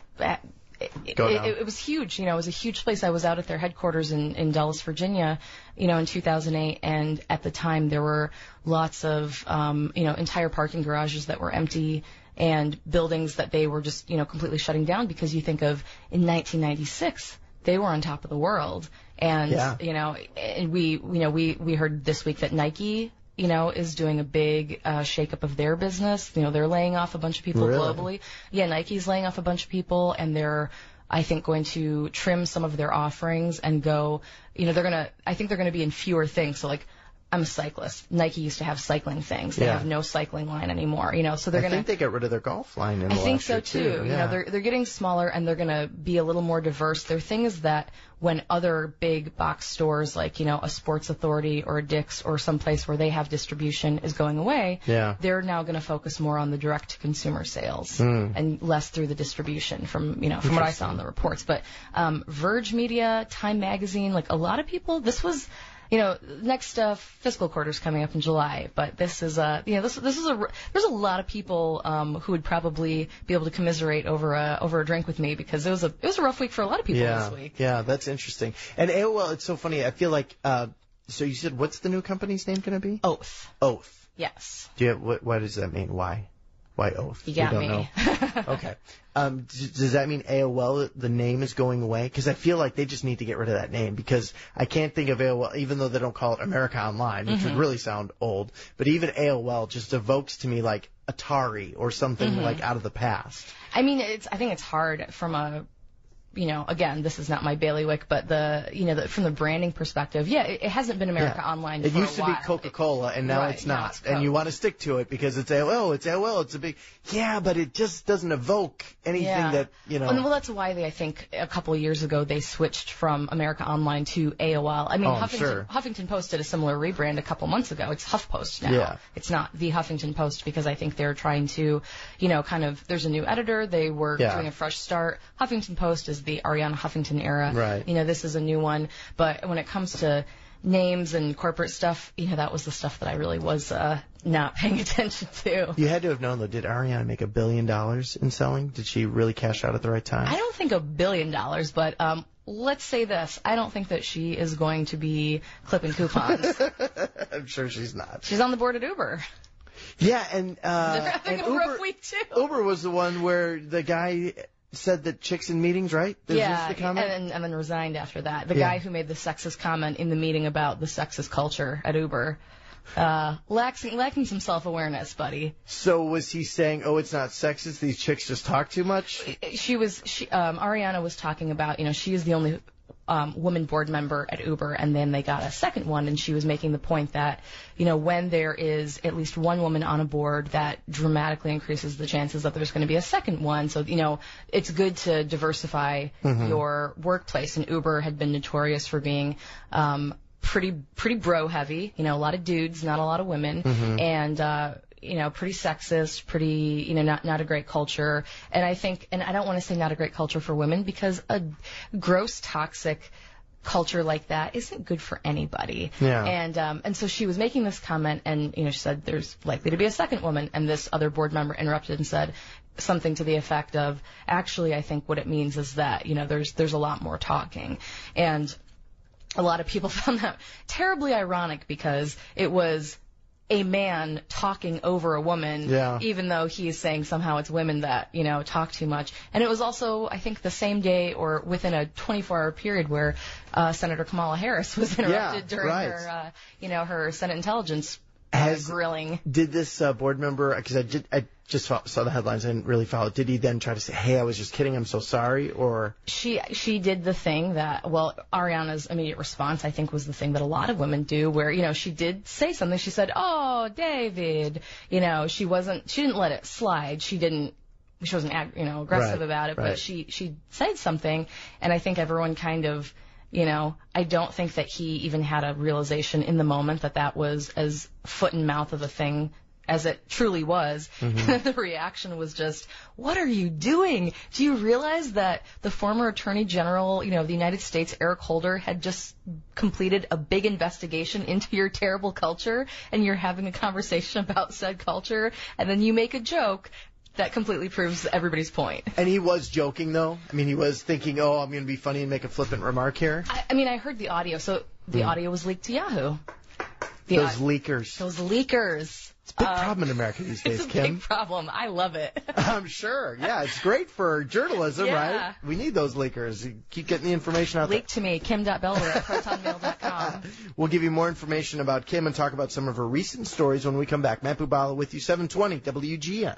It was huge. It was a huge place. I was out at their headquarters in Dulles, Virginia, in 2008. And at the time, there were lots of, entire parking garages that were empty and buildings that they were just, completely shutting down, because you think of in 1996, they were on top of the world. And, and we heard this week that Nike, is doing a big shakeup of their business. They're laying off a bunch of people globally. Yeah, Nike's laying off a bunch of people, and they're, I think, going to trim some of their offerings and go, I think they're going to be in fewer things. So, I'm a cyclist. Nike used to have cycling things. They have no cycling line anymore. So they're going to... I think they got rid of their golf line in the last year, I think so, too. Yeah. They're getting smaller, and they're going to be a little more diverse. Their thing is that when other big box stores like, a Sports Authority or a Dick's or someplace where they have distribution is going away, they're now going to focus more on the direct-to-consumer sales and less through the distribution from what I saw in the reports. But Verge Media, Time Magazine, a lot of people, this was... next fiscal quarter's coming up in July, but this is there's a lot of people who would probably be able to commiserate over a drink with me, because it was a rough week for a lot of people this week. Yeah, that's interesting. And AOL, it's so funny. I feel like so you said, what's the new company's name going to be? Oath. Oath. Yes. Do you what does that mean? Why Oath? You got don't me. Know. Okay. Does that mean AOL, the name is going away? Because I feel like they just need to get rid of that name, because I can't think of AOL, even though they don't call it America Online, which would really sound old. But even AOL just evokes to me like Atari or something like out of the past. I think it's hard from a again, this is not my bailiwick, but from the branding perspective, it hasn't been America Online for a while. It used to be Coca-Cola, and now it's not. Now it's and you want to stick to it because it's AOL, it's a big, but it just doesn't evoke anything that, Well, that's why I think a couple of years ago they switched from America Online to AOL. I mean, Huffington Post did a similar rebrand a couple months ago. It's HuffPost now. Yeah. It's not the Huffington Post because I think they're trying to, there's a new editor. They were doing a fresh start. Huffington Post is the Arianna Huffington era. Right. This is a new one. But when it comes to names and corporate stuff, that was the stuff that I really was not paying attention to. You had to have known, though, did Arianna make $1 billion in selling? Did she really cash out at the right time? I don't think $1 billion, but let's say this. I don't think that she is going to be clipping coupons. I'm sure she's not. She's on the board at Uber. Yeah, and they're having a rough week, too. Uber was the one where the guy said that chicks in meetings, right? Is this the comment? And then resigned after that. The guy who made the sexist comment in the meeting about the sexist culture at Uber, lacking some self-awareness, buddy. So was he saying, it's not sexist, these chicks just talk too much? Arianna was talking about, she is the only woman board member at Uber, and then they got a second one, and she was making the point that, when there is at least one woman on a board, that dramatically increases the chances that there's going to be a second one. So, it's good to diversify your workplace, and Uber had been notorious for being pretty bro heavy, a lot of dudes, not a lot of women, and pretty sexist, pretty, not a great culture. And I think, and I don't want to say not a great culture for women, because a gross, toxic culture like that isn't good for anybody. Yeah. And so she was making this comment, and, she said there's likely to be a second woman, and this other board member interrupted and said something to the effect of, actually, I think what it means is that, there's a lot more talking. And a lot of people found that terribly ironic, because it was a man talking over a woman, even though he is saying somehow it's women that, talk too much. And it was also, I think, the same day or within a 24-hour period where Senator Kamala Harris was interrupted during her, her Senate Intelligence grilling. Did this board member, because I just saw the headlines and didn't really follow, did he then try to say, hey, I was just kidding, I'm so sorry, or? She did the thing that, Ariana's immediate response, I think, was the thing that a lot of women do, where, she did say something. She said, oh, David, she didn't let it slide. She wasn't, aggressive about it, but she said something, and I think everyone kind of, I don't think that he even had a realization in the moment that was as foot and mouth of a thing as it truly was. The reaction was just, what are you doing? Do you realize that the former Attorney General, of the United States, Eric Holder, had just completed a big investigation into your terrible culture, and you're having a conversation about said culture, and then you make a joke that completely proves everybody's point. And he was joking, though? I mean, he was thinking, I'm going to be funny and make a flippant remark here? I heard the audio. So the audio was leaked to Yahoo. Those leakers. It's a big problem in America these days, Kim. It's a big problem. I love it. I'm sure. Yeah, it's great for journalism, right? We need those leakers. You keep getting the information out there. Leak to me, kim.bellware@protonmail.com. We'll give you more information about Kim and talk about some of her recent stories when we come back. Matt Bubala with you, 720 WGN.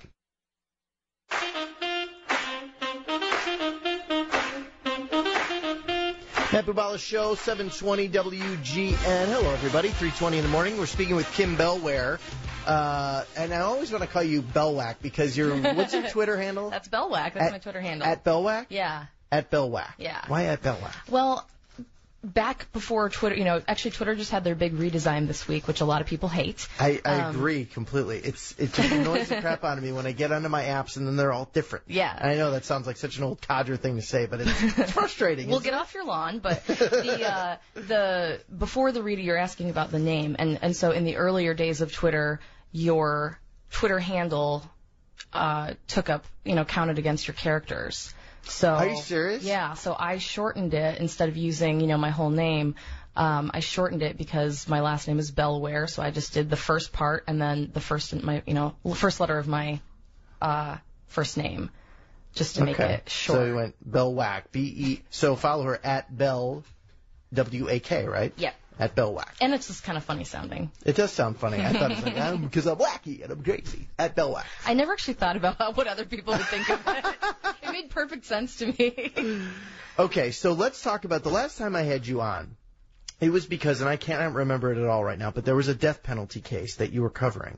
Matt Bubala Show, 720 WGN. Hello, everybody. 3:20 in the morning. We're speaking with Kim Bellware. And I always want to call you Bellwack because what's your Twitter handle? That's Bellwack. That's my Twitter handle. At Bellwack? Yeah. At Bellwack. Yeah. Why at Bellwack? Well, back before Twitter, actually Twitter just had their big redesign this week, which a lot of people hate. I agree completely. It just annoys the crap out of me when I get onto my apps and then they're all different. Yeah. And I know that sounds like such an old codger thing to say, but it's frustrating. Well, get off your lawn, but before the reader, you're asking about the name, and so in the earlier days of Twitter, your Twitter handle took up, counted against your characters. So, are you serious? Yeah, so I shortened it instead of using, my whole name. I shortened it because my last name is Bellware, so I just did the first part and then the first letter of my first name, just to make it short. So you went Bellwack, B-E. So follow her at Bell, W-A-K, right? Yeah. At Bellwack. And it's just kind of funny sounding. It does sound funny. I thought it was like, because I'm wacky and I'm crazy. At Bellwack. I never actually thought about what other people would think of it. made perfect sense to me. Okay, so let's talk about the last time I had you on. It was because, and I can't remember it at all right now, but there was a death penalty case that you were covering.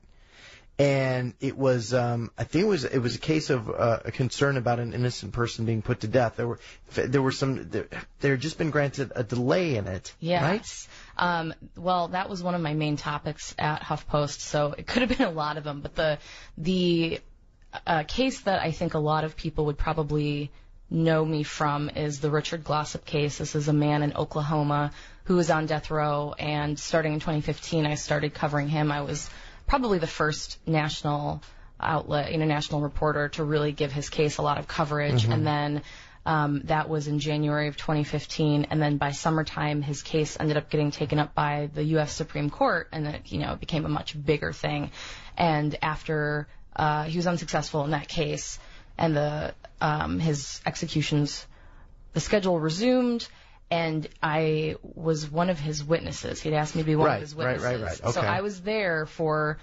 And it was, I think it was a case of a concern about an innocent person being put to death. There had just been granted a delay in it, yes. right? Well, that was one of my main topics at HuffPost, so it could have been a lot of them. But the case that I think a lot of people would probably know me from is the Richard Glossip case. This is a man in Oklahoma who was on death row, and starting in 2015, I started covering him. I was probably the first national outlet, national reporter to really give his case a lot of coverage. Mm-hmm. And then that was in January of 2015. And then by summertime, his case ended up getting taken up by the U.S. Supreme Court, and it became a much bigger thing. And after he was unsuccessful in that case, and his executions, the schedule resumed. And I was one of his witnesses. He'd asked me to be one of his witnesses. Right. Okay. So I was there for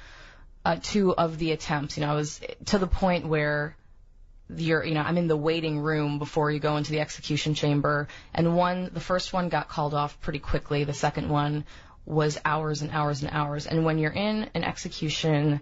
2 of the attempts. I was to the point where I'm in the waiting room before you go into the execution chamber. And the first one got called off pretty quickly. The second one was hours and hours and hours. And when you're in an execution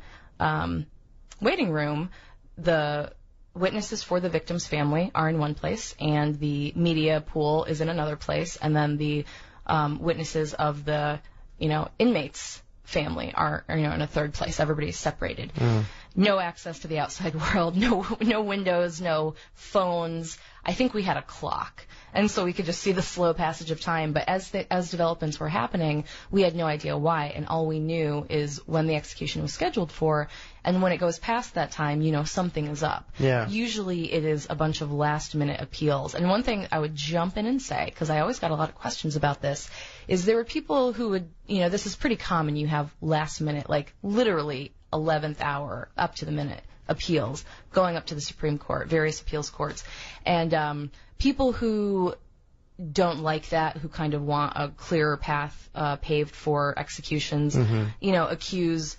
waiting room, the witnesses for the victim's family are in one place, and the media pool is in another place, and then the witnesses of the inmates' family are in a third place. Everybody's separated. No access to the outside world, no windows, no phones. I think we had a clock, and so we could just see the slow passage of time. But as developments were happening, we had no idea why, and all we knew is when the execution was scheduled for, and when it goes past that time, something is up. Yeah. Usually it is a bunch of last-minute appeals. And one thing I would jump in and say, because I always got a lot of questions about this, is there were people who would, this is pretty common, you have last-minute, like literally 11th hour, up to the minute appeals going up to the Supreme Court, various appeals courts. And people who don't like that, who kind of want a clearer path paved for executions, accuse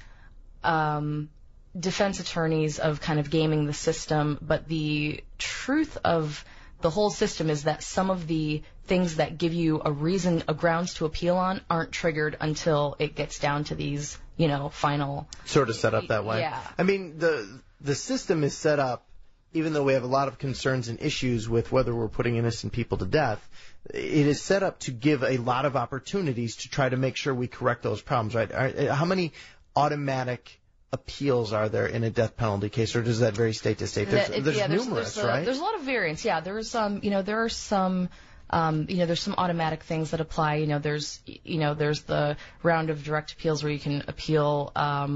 defense attorneys of kind of gaming the system. But the truth of the whole system is that some of the things that give you a grounds to appeal on aren't triggered until it gets down to these, final. Sort of set up that way. Yeah. I mean, the system is set up, even though we have a lot of concerns and issues with whether we're putting innocent people to death, it is set up to give a lot of opportunities to try to make sure we correct those problems, right? How many automatic appeals are there in a death penalty case, or does that vary state to state? There's numerous, right? There's a lot of variance. Yeah, there's there are some. There's some automatic things that apply. There's the round of direct appeals where you can appeal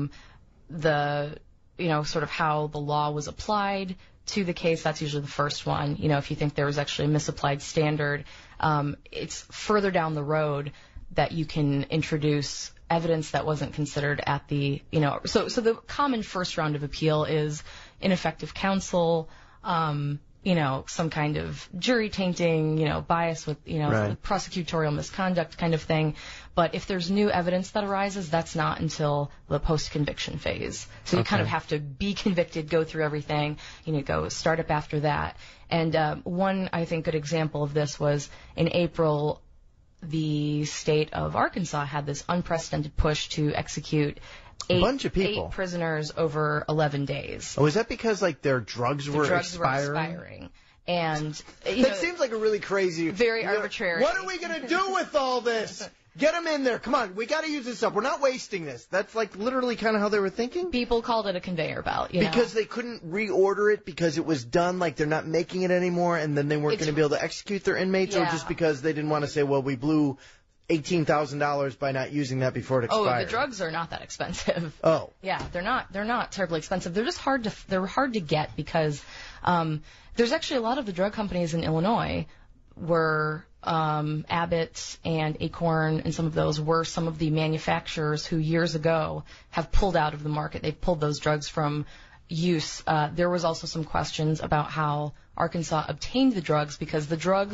sort of how the law was applied to the case. That's usually the first one. If you think there was actually a misapplied standard, it's further down the road that you can introduce evidence that wasn't considered at the, so the common first round of appeal is ineffective counsel, some kind of jury tainting, bias with, right. prosecutorial misconduct kind of thing. But if there's new evidence that arises, that's not until the post-conviction phase. So you kind of have to be convicted, go through everything, go start up after that. And one, I think, good example of this was in April, the state of Arkansas had this unprecedented push to execute eight prisoners over 11 days. Oh, is that because their drugs were expiring? And it seems like a really crazy, very arbitrary. What are we going to do with all this? Get them in there. Come on, we got to use this up. We're not wasting this. That's literally kind of how they were thinking. People called it a conveyor belt, because they couldn't reorder it because it was done. They're not making it anymore, and then they weren't going to be able to execute their inmates, or just because they didn't want to say, well, we blew $18,000 by not using that before it expired. Oh, the drugs are not that expensive. Oh. Yeah, they're not terribly expensive. They're just hard to get because there's actually a lot of the drug companies in Illinois were Abbott and Acorn, and some of those were some of the manufacturers who years ago have pulled out of the market. They've pulled those drugs from use. There was also some questions about how Arkansas obtained the drugs, because the drugs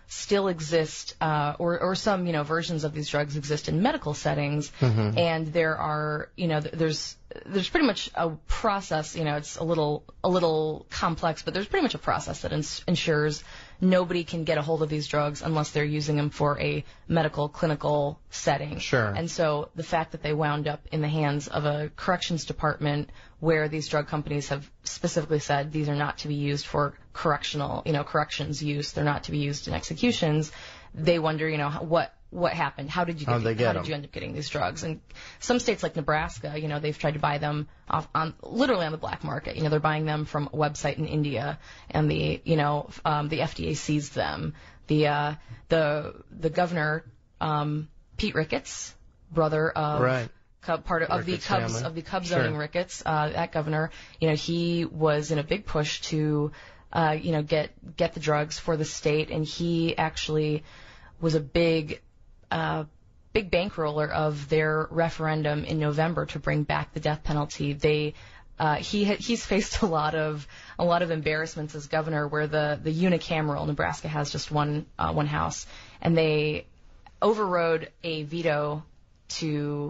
still exist, or some, versions of these drugs exist in medical settings. And there are, there's pretty much a process, it's a little complex, but there's pretty much a process that ensures nobody can get a hold of these drugs unless they're using them for a medical clinical setting. Sure. And so the fact that they wound up in the hands of a corrections department where these drug companies have specifically said these are not to be used for corrections use, they're not to be used in executions, they wonder, what happened? How did you end up getting these drugs? And some states like Nebraska, they've tried to buy them literally on the black market. They're buying them from a website in India, and the FDA seized them. The governor, Pete Ricketts, brother of the Cubs owning Ricketts, that governor, he was in a big push to get the drugs for the state, and he actually was a big bankroller of their referendum in November to bring back the death penalty. He's faced a lot of embarrassments as governor, where the unicameral, Nebraska has just one house, and they overrode a veto to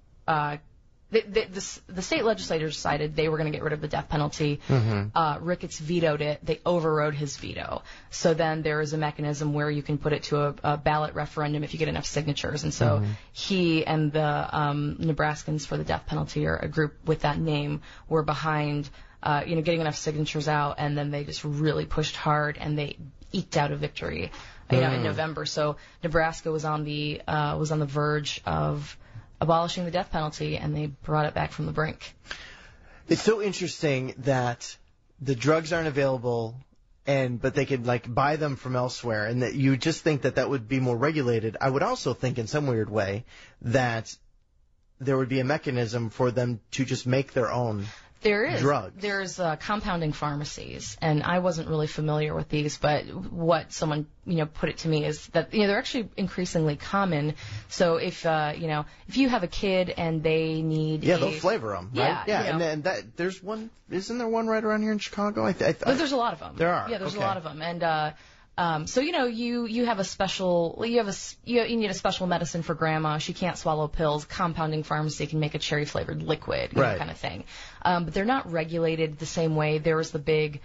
the state legislators decided they were going to get rid of the death penalty. Ricketts vetoed it. They overrode his veto. So then there is a mechanism where you can put it to a ballot referendum if you get enough signatures. And so he and the Nebraskans for the death penalty, or a group with that name, were behind getting enough signatures out, and then they just really pushed hard, and they eked out a victory in November. So Nebraska was on the verge of abolishing the death penalty, and they brought it back from the brink. It's so interesting that the drugs aren't available, but they could buy them from elsewhere, and that you just think that would be more regulated. I would also think in some weird way that there would be a mechanism for them to just make their own. There is. Drugs. There's compounding pharmacies, and I wasn't really familiar with these, but what someone put it to me is that they're actually increasingly common. So if you have a kid and they need they'll flavor them, right? Yeah, and that there's one. Isn't there one right around here in Chicago? There's a lot of them. There are. Yeah, there's a lot of them, and. So you have a special you need a special medicine for grandma. She can't swallow pills. Compounding pharmacy can make a cherry flavored liquid, kind of thing. But they're not regulated the same way. There was the big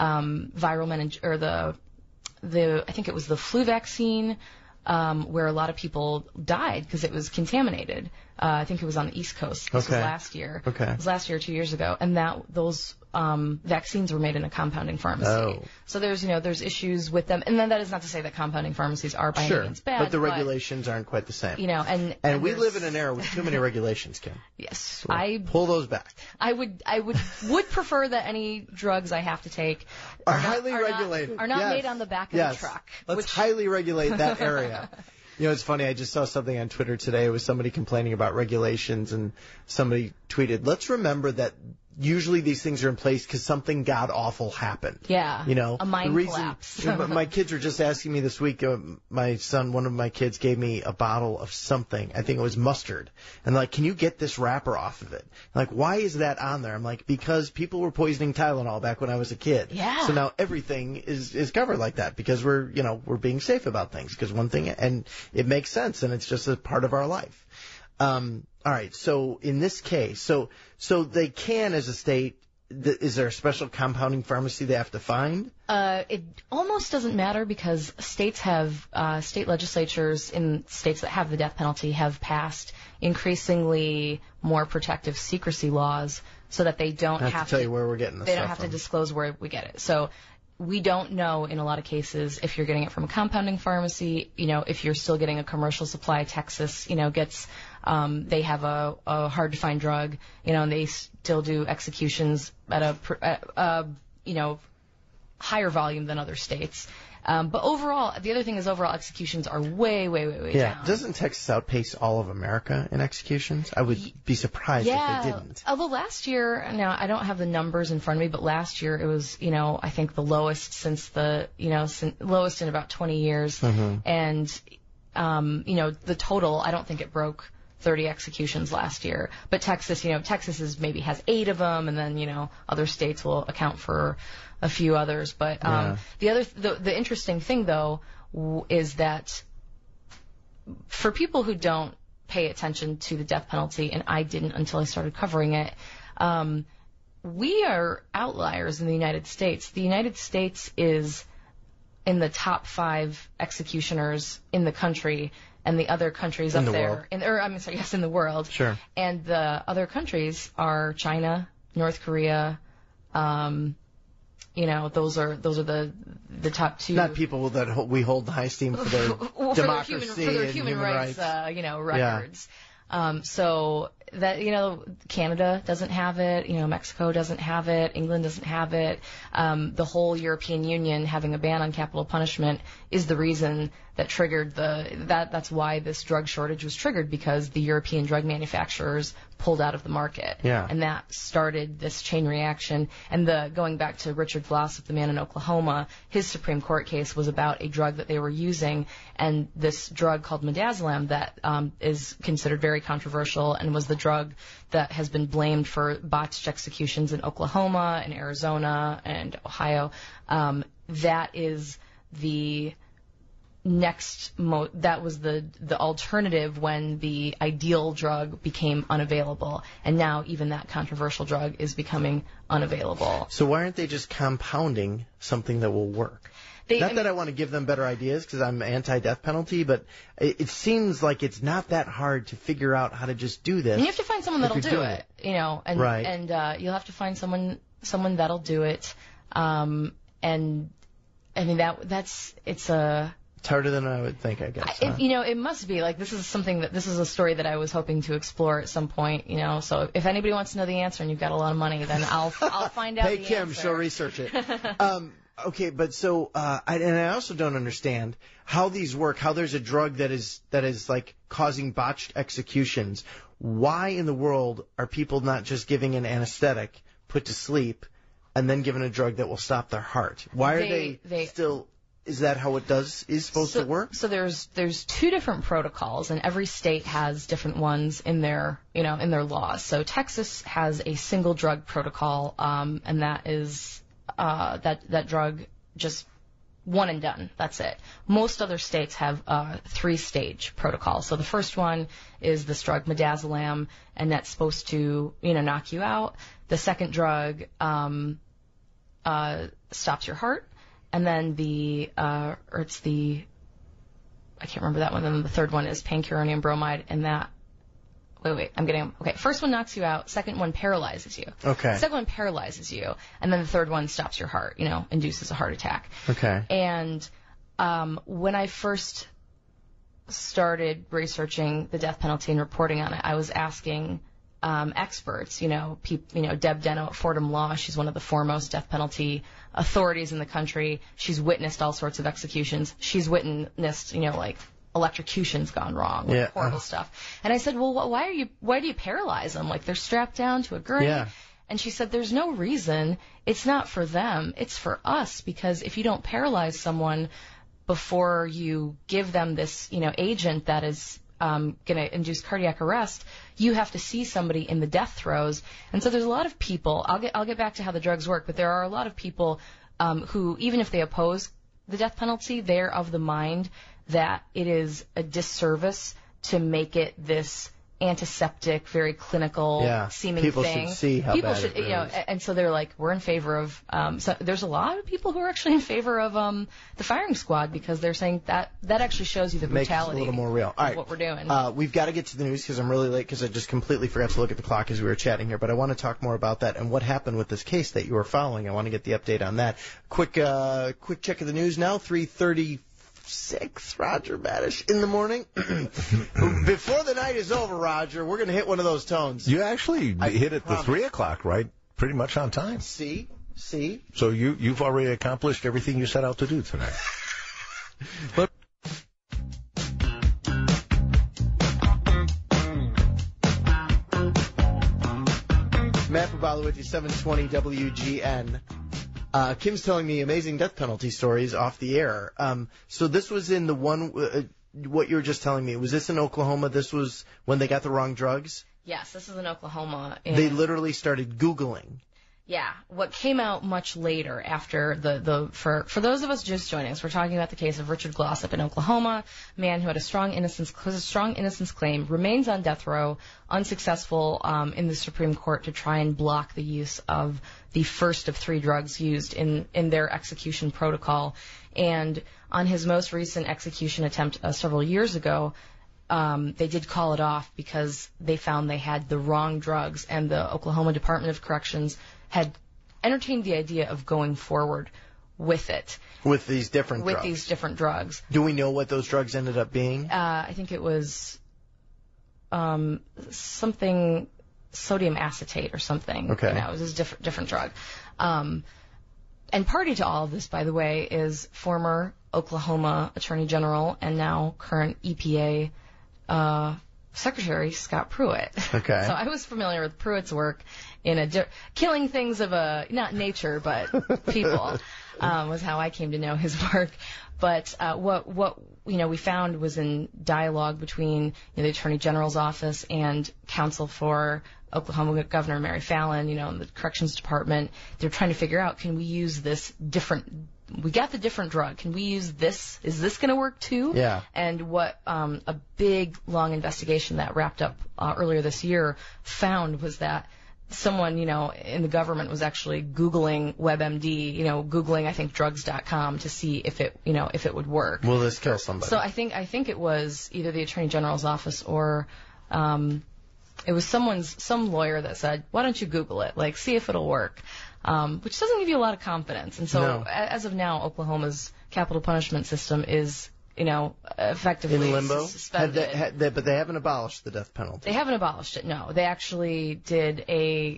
viral or the I think it was the flu vaccine, where a lot of people died because it was contaminated. I think it was on the East Coast. This was last year. Okay. It was last year, 2 years ago, and those vaccines were made in a compounding pharmacy. Oh. So there's issues with them, and then that is not to say that compounding pharmacies are by any means bad. But the regulations aren't quite the same. And we live in an era with too many regulations, Kim. Yes, so pull those back. I would prefer that any drugs I have to take are highly regulated. Are not made on the back of the truck. Let's highly regulate that area. It's funny, I just saw something on Twitter today. It was somebody complaining about regulations, and somebody tweeted, let's remember that usually these things are in place because something god-awful happened. Yeah, a mind collapse. My kids were just asking me this week, my son, one of my kids, gave me a bottle of something. I think it was mustard. And can you get this wrapper off of it? Why is that on there? I'm like, because people were poisoning Tylenol back when I was a kid. Yeah. So now everything is covered like that because we're being safe about things. Because one thing, and it makes sense, and it's just a part of our life. All right, so in this case, so they can, as a state, is there a special compounding pharmacy they have to find? It almost doesn't matter because states have, state legislatures in states that have the death penalty have passed increasingly more protective secrecy laws so that they don't have to tell you where we're getting this They stuff don't have from. to disclose where we get it. So we don't know in a lot of cases if you're getting it from a compounding pharmacy, if you're still getting a commercial supply. Texas, gets, they have a hard to find drug, and they still do executions at a higher volume than other states. But overall, the other thing is overall executions are way down. Doesn't Texas outpace all of America in executions? I would be surprised if they didn't. Although last year, now I don't have the numbers in front of me, but last year it was, I think the lowest since lowest in about 20 years. Mm-hmm. And, the total, I don't think it broke 30 executions last year. But Texas, Texas maybe has 8 of them, and then, other states will account for a few others. But the interesting thing, though, is that for people who don't pay attention to the death penalty, and I didn't until I started covering it, we are outliers in the United States. The United States is in the top 5 executioners in the country, and the other countries up there, in the world. Sure. And the other countries are China, North Korea. Those are the top 2. Not people that we hold in high esteem for their democracy for their and human rights. Records. Yeah. So that, Canada doesn't have it, Mexico doesn't have it, England doesn't have it. The whole European Union having a ban on capital punishment is the reason that triggered that's why this drug shortage was triggered, because the European drug manufacturers pulled out of the market. Yeah. And that started this chain reaction. And going back to Richard Glossip, the man in Oklahoma, his Supreme Court case was about a drug that they were using, and this drug called midazolam that is considered very controversial and was the drug that has been blamed for botched executions in Oklahoma and Arizona and Ohio. That is the that was the alternative when the ideal drug became unavailable, and now even that controversial drug is becoming unavailable. So why aren't they just compounding something that will work? Not that I want to give them better ideas, because I'm anti-death penalty, but it seems like it's not that hard to figure out how to just do this. And you have to find someone that'll do it, and right. And you'll have to find someone that'll do it. And I mean it's harder than I would think, I guess. It must be. Like, this is a story that I was hoping to explore at some point, So if anybody wants to know the answer and you've got a lot of money, then I'll find out the answer. Pay Kim, she'll research it. Okay, but so, I also don't understand how these work, how there's a drug that is like causing botched executions. Why in the world are people not just giving an anesthetic, put to sleep, and then given a drug that will stop their heart? Why are they still... Is that how it is supposed to work? So there's 2 different protocols, and every state has different ones in their laws. So Texas has a single drug protocol, and that is that drug just one and done. That's it. Most other states have 3-stage protocol. So the first one is this drug midazolam, and that's supposed to knock you out. The second drug stops your heart. And then I can't remember that one. And then the third one is pancuronium bromide, and that, first one knocks you out, second one paralyzes you. Okay. Second one paralyzes you, and then the third one stops your heart, induces a heart attack. Okay. And, when I first started researching the death penalty and reporting on it, I was asking, experts, Deb Deno at Fordham Law. She's one of the foremost death penalty authorities in the country. She's witnessed all sorts of executions. She's witnessed, like electrocutions gone wrong, horrible stuff. And I said, well, why do you paralyze them? Like, they're strapped down to a gurney. Yeah. And she said, there's no reason. It's not for them. It's for us, because if you don't paralyze someone before you give them this, agent that is going to induce cardiac arrest, you have to see somebody in the death throes. And so there's a lot of people, I'll get back to how the drugs work, but there are a lot of people who, even if they oppose the death penalty, they're of the mind that it is a disservice to make it this antiseptic, very clinical seeming people thing. People should see how bad it is. And so they're like, we're in favor of, so there's a lot of people who are actually in favor of the firing squad, because they're saying that actually shows you the brutality. Makes it a little more real. All right. Of what we're doing. We've got to get to the news because I'm really late, because I just completely forgot to look at the clock as we were chatting here, but I want to talk more about that and what happened with this case that you were following. I want to get the update on that. Quick check of the news now, 3:36, Roger Badish in the morning. Before the night is over, Roger, we're going to hit one of those tones. You actually hit it the 3 o'clock, right? Pretty much on time. See? So you've already accomplished everything you set out to do tonight. But Matt Pabalowicz, 720 WGN. Kim's telling me amazing death penalty stories off the air. So this was in the one, what you were just telling me. Was this in Oklahoma? This was when they got the wrong drugs? Yes, this is in Oklahoma. They literally started Googling Yeah, what came out much later after for those of us just joining us, we're talking about the case of Richard Glossip in Oklahoma, a man who had a strong innocence claim, remains on death row, unsuccessful in the Supreme Court to try and block the use of the first of 3 drugs used in their execution protocol. And on his most recent execution attempt several years ago, they did call it off because they found they had the wrong drugs, and the Oklahoma Department of Corrections had entertained the idea of going forward with it. With these different drugs. Do we know what those drugs ended up being? I think it was something sodium acetate or something. Okay. It was a different drug. And party to all of this, by the way, is former Oklahoma Attorney General and now current EPA Secretary Scott Pruitt. Okay. So I was familiar with Pruitt's work in killing things of not nature, but people, was how I came to know his work. But what we found was in dialogue between the Attorney General's office and counsel for Oklahoma Governor Mary Fallin, and the Corrections Department. They're trying to figure out, can we use this we got the different drug. Can we use this? Is this going to work too? Yeah. And what a big, long investigation that wrapped up earlier this year found was that someone, in the government was actually Googling WebMD, Googling, I think, drugs.com to see if it would work. Will this kill somebody? So I think it was either the Attorney General's office or it was some lawyer that said, why don't you Google it? See if it'll work. Which doesn't give you a lot of confidence. And so as of now, Oklahoma's capital punishment system is, effectively in limbo. Suspended. But they haven't abolished the death penalty. They haven't abolished it. No, they actually did they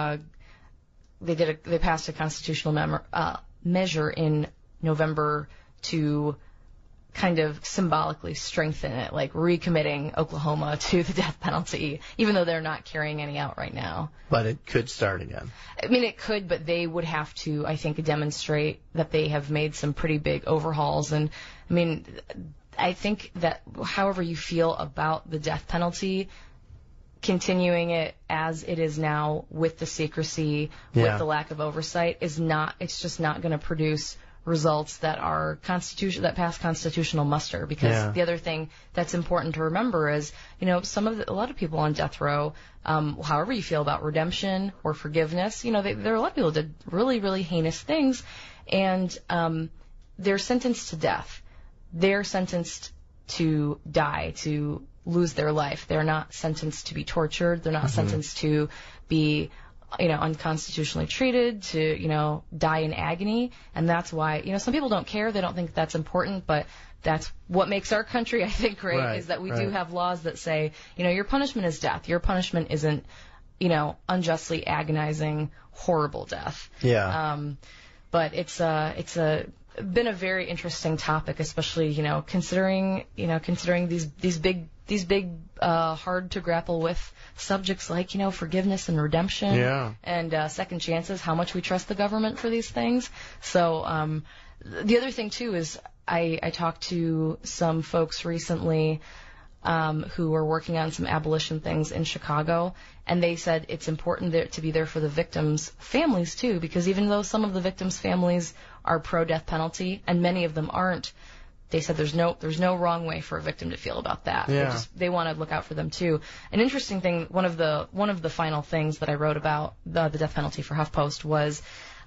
passed a constitutional measure in November to kind of symbolically strengthen it, recommitting Oklahoma to the death penalty, even though they're not carrying any out right now. But it could start again. I mean, it could, but they would have to, I think, demonstrate that they have made some pretty big overhauls. And, I mean, I think that however you feel about the death penalty, continuing it as it is now with the secrecy, with the lack of oversight, it's just not going to produce results that are that pass constitutional muster. Because the other thing that's important to remember is, a lot of people on death row, however you feel about redemption or forgiveness, there are a lot of people who did really, really heinous things, and they're sentenced to death. They're sentenced to die, to lose their life. They're not sentenced to be tortured. They're not sentenced to be unconstitutionally treated, to, die in agony. And that's why, some people don't care. They don't think that's important, but that's what makes our country, I think, great, is that we do have laws that say, your punishment is death. Your punishment isn't, unjustly agonizing, horrible death. Yeah. But it's been a very interesting topic, especially, considering these big, hard to grapple with subjects like, forgiveness and redemption and second chances, how much we trust the government for these things. So the other thing, too, is I talked to some folks recently who were working on some abolition things in Chicago, and they said it's important to be there for the victims' families, too, because even though some of the victims' families are pro-death penalty, and many of them aren't, they said there's no wrong way for a victim to feel about that. Yeah. They want to look out for them too. An interesting thing, one of the final things that I wrote about the death penalty for HuffPost was,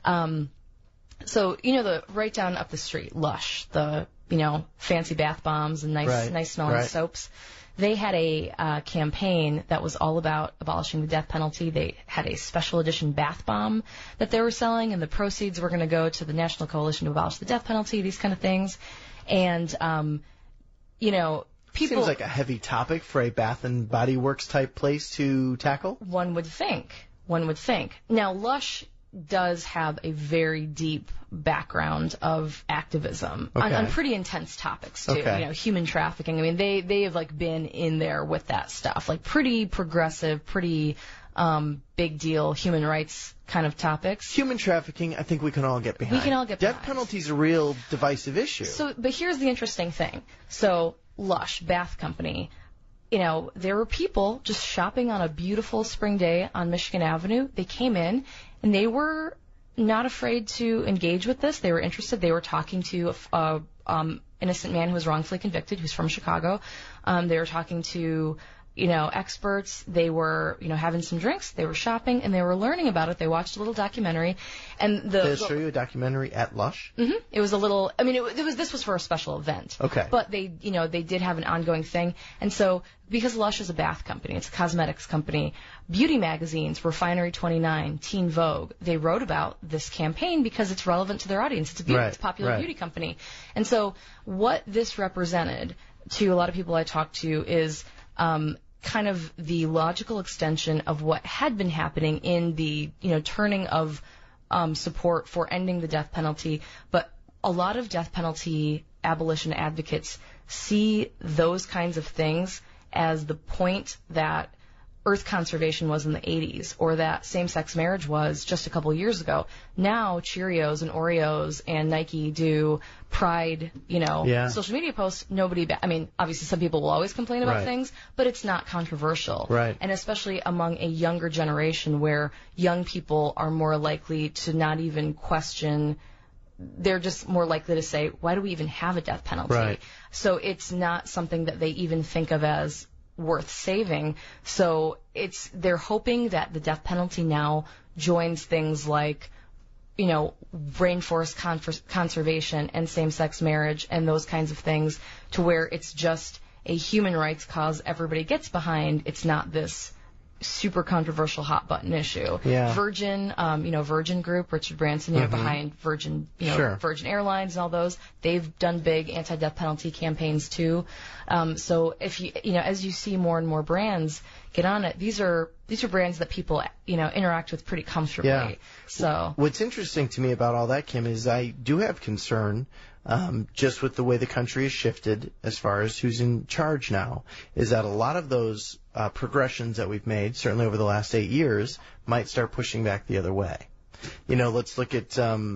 so the right down up the street, Lush, the fancy bath bombs and nice smelling soaps. They had a campaign that was all about abolishing the death penalty. They had a special edition bath bomb that they were selling, and the proceeds were going to go to the National Coalition to Abolish the Death Penalty, these kind of things. And, people... Seems like a heavy topic for a Bath and Body Works type place to tackle. One would think. Now, Lush does have a very deep background of activism on pretty intense topics too. Human trafficking. I mean, they have been in there with that stuff, pretty progressive, pretty big deal human rights kind of topics. Human trafficking, I think we can all get behind. Death penalty is a real divisive issue. But here's the interesting thing. So Lush, bath company, there were people just shopping on a beautiful spring day on Michigan Avenue. They came in, and they were not afraid to engage with this. They were interested. They were talking to a innocent man who was wrongfully convicted, who's from Chicago. They were talking to experts. They were, having some drinks. They were shopping, and they were learning about it. They watched a little documentary, and Did they show you a documentary at Lush? Mm-hmm. It was a little. I mean, this was for a special event. Okay. But they did have an ongoing thing, and so because Lush is a bath company, it's a cosmetics company. Beauty magazines, Refinery 29, Teen Vogue, they wrote about this campaign because it's relevant to their audience. It's it's a popular beauty company, and so what this represented to a lot of people I talked to is kind of the logical extension of what had been happening in the turning of support for ending the death penalty. But a lot of death penalty abolition advocates see those kinds of things as the point that Earth conservation was in the 80s, or that same-sex marriage was just a couple years ago. Now Cheerios and Oreos and Nike do Pride, social media posts. Obviously some people will always complain about things, but it's not controversial. Right. And especially among a younger generation where young people are more likely to not even question. They're just more likely to say, why do we even have a death penalty? Right. So it's not something that they even think of as worth saving. So they're hoping that the death penalty now joins things like, rainforest conservation and same-sex marriage and those kinds of things, to where it's just a human rights cause everybody gets behind. It's not this super controversial hot button issue. Yeah. Virgin, Virgin Group, Richard Branson, behind Virgin, Virgin Airlines and all those. They've done big anti-death penalty campaigns too. So if as you see more and more brands get on it, these are brands that people, interact with pretty comfortably. Yeah. So what's interesting to me about all that, Kim, is I do have concern, just with the way the country has shifted as far as who's in charge now, is that a lot of those progressions that we've made, certainly over the last 8 years, might start pushing back the other way. Let's look at,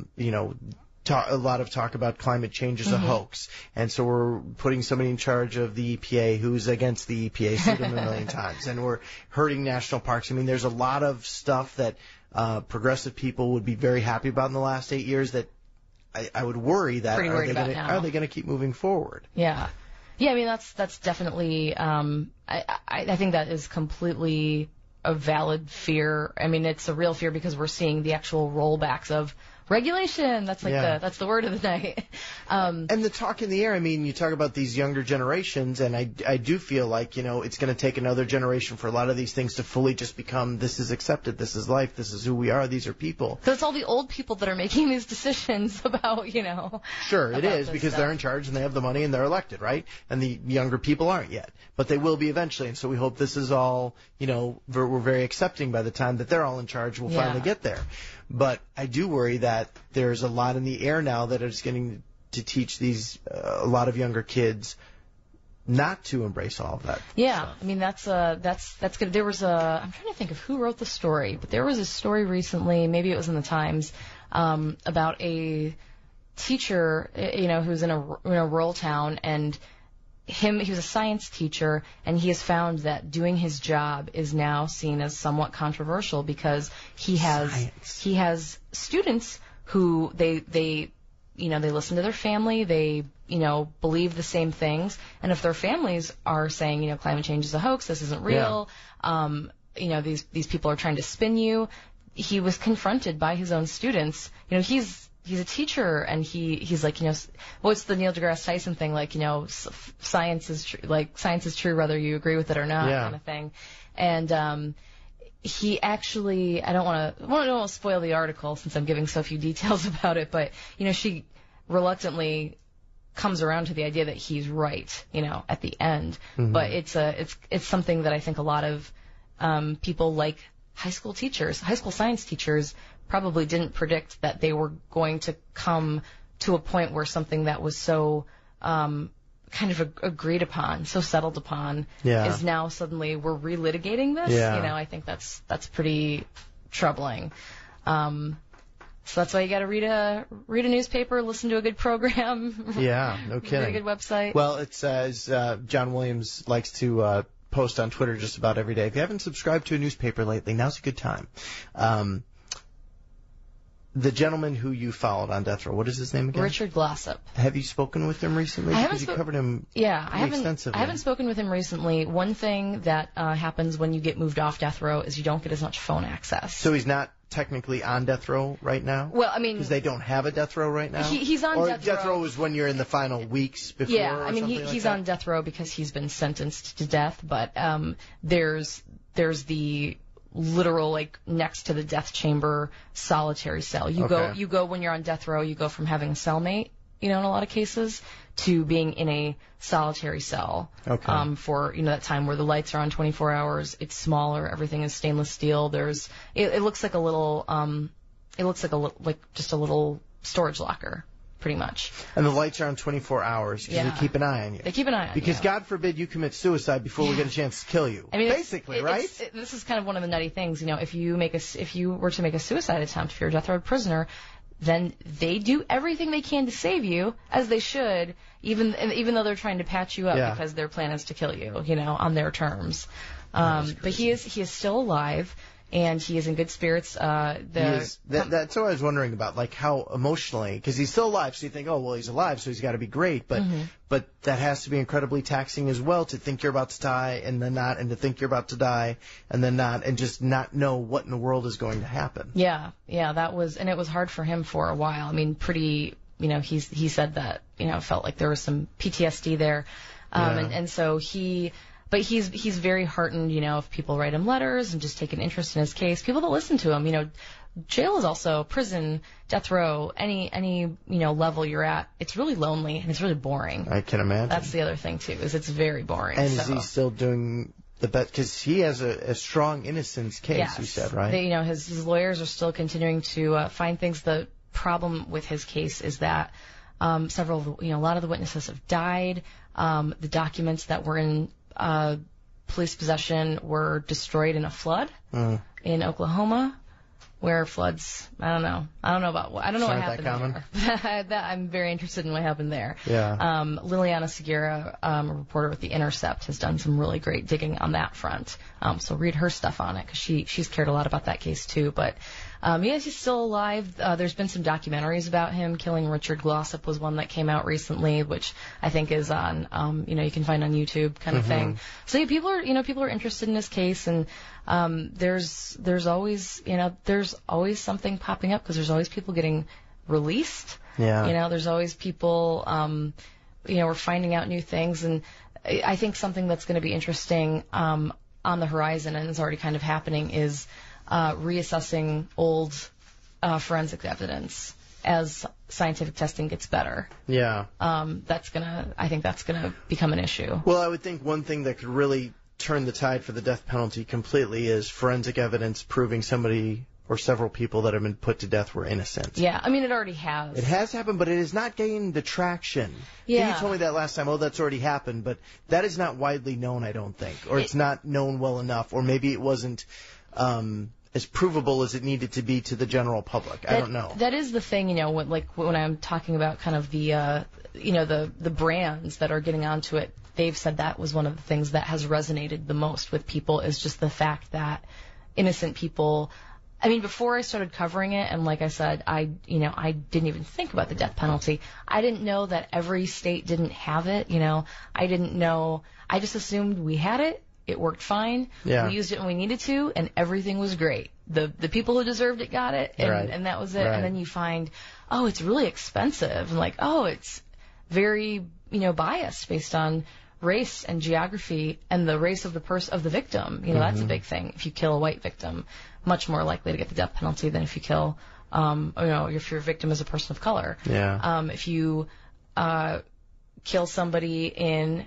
a lot of talk about climate change as a hoax. And so we're putting somebody in charge of the EPA who's against the EPA, sued them a million times. And we're hurting national parks. There's a lot of stuff that progressive people would be very happy about in the last 8 years that I would worry that are they going to keep moving forward? Yeah. Yeah, that's definitely, I think that is completely a valid fear. It's a real fear because we're seeing the actual rollbacks of regulation. That's that's the word of the night. And the talk in the air, you talk about these younger generations, and I do feel like, it's going to take another generation for a lot of these things to fully just become, this is accepted, this is life, this is who we are, these are people. So it's all the old people that are making these decisions about, Sure, it is, because they're in charge and they have the money and they're elected, right? And the younger people aren't yet, but they will be eventually. And so we hope this is all, we're very accepting by the time that they're all in charge, we'll finally get there. But I do worry that there's a lot in the air now that is getting to teach these a lot of younger kids not to embrace all of that. Yeah, stuff. that's good. There was I'm trying to think of who wrote the story, but there was a story recently, maybe it was in the Times, about a teacher, who's in a rural town, and he was a science teacher, and he has found that doing his job is now seen as somewhat controversial because he has students who they listen to their family, they believe the same things, and if their families are saying climate change is a hoax, this isn't real, these people are trying to spin you, he was confronted by his own students. He's a teacher, and he's like, what's the Neil deGrasse Tyson thing? Like, science is true whether you agree with it or not, kind of thing. And he actually, I don't want to spoil the article since I'm giving so few details about it, but she reluctantly comes around to the idea that he's right, at the end. Mm-hmm. But it's something that I think a lot of people like high school science teachers probably didn't predict, that they were going to come to a point where something that was so kind of agreed upon, so settled upon, is now suddenly we're relitigating this. I think that's pretty troubling. So that's why you got to read a newspaper, listen to a good program. Yeah, no kidding. Read a good website. Well, it's as John Williams likes to post on Twitter just about every day. If you haven't subscribed to a newspaper lately, now's a good time. The gentleman who you followed on death row, what is his name again? Richard Glossip. Have you spoken with him recently? Because you covered him extensively. I haven't spoken with him recently. One thing that happens when you get moved off death row is you don't get as much phone access. So he's not technically on death row right now? Well, I mean... Because they don't have a death row right now? He's on death row. Or death row is when you're in the final weeks before? Yeah, I mean, he's on death row because he's been sentenced to death, but there's the literal, like, next to the death chamber solitary cell. You go when you're on death row, you go from having a cellmate, in a lot of cases, to being in a solitary cell. Okay. For, that time where the lights are on 24 hours, it's smaller, everything is stainless steel. It looks like a little, just a little storage locker, pretty much. And the lights are on 24 hours because they keep an eye on you. They keep an eye on you. Because God forbid you commit suicide before we get a chance to kill you. I mean, basically, right? This is kind of one of the nutty things. If you were to make a suicide attempt, if you're a death row prisoner, then they do everything they can to save you, as they should, even though they're trying to patch you up because their plan is to kill you, on their terms. But he is still alive. And he is in good spirits. That's what I was wondering about, like how emotionally, because he's still alive, so you think, oh, well, he's alive, so he's got to be great. But but that has to be incredibly taxing as well, to think you're about to die and then not, and to think you're about to die and then not, and just not know what in the world is going to happen. Yeah, that was, and it was hard for him for a while. I mean, he said that, felt like there was some PTSD there. And so But he's very heartened, if people write him letters and just take an interest in his case. People that listen to him, jail is also prison, death row, any level you're at. It's really lonely and it's really boring. I can imagine. That's the other thing too, is it's very boring. And is he still doing the best? Because he has a strong innocence case. Yes. You said, right? His lawyers are still continuing to find things. The problem with his case is that a lot of the witnesses have died. The documents that were in police possession were destroyed in a flood in Oklahoma, where floods, I don't know what happened there. I'm very interested in what happened there. Yeah. Liliana Segura, a reporter with The Intercept, has done some really great digging on that front. So read her stuff on it, because she's cared a lot about that case too. But he's still alive. There's been some documentaries about him. Killing Richard Glossip was one that came out recently, which I think is on, you can find on YouTube kind of thing. So people are interested in this case, and there's always something popping up, because there's always people getting released. Yeah. There's always people, we're finding out new things, and I think something that's going to be interesting on the horizon, and is already kind of happening, is reassessing old forensic evidence as scientific testing gets better. Yeah. I think that's gonna become an issue. Well, I would think one thing that could really turn the tide for the death penalty completely is forensic evidence proving somebody or several people that have been put to death were innocent. Yeah, I mean, it already has. It has happened, but it has not gained the traction. Yeah. You told me that last time, that's already happened, but that is not widely known, I don't think. Or it's not known well enough, or maybe it wasn't as provable as it needed to be to the general public. I don't know. That is the thing, when I'm talking about kind of the brands that are getting onto it, they've said that was one of the things that has resonated the most with people, is just the fact that innocent people... I mean, before I started covering it, and like I said, I didn't even think about the death penalty. I didn't know that every state didn't have it. I didn't know. I just assumed we had it. It worked fine. Yeah. We used it when we needed to, and everything was great. The people who deserved it got it, and that was it. Right. And then you find, it's really expensive, and it's very biased based on race and geography and the race of the victim. That's a big thing. If you kill a white victim, much more likely to get the death penalty than if you kill, if your victim is a person of color. Yeah. If you kill somebody in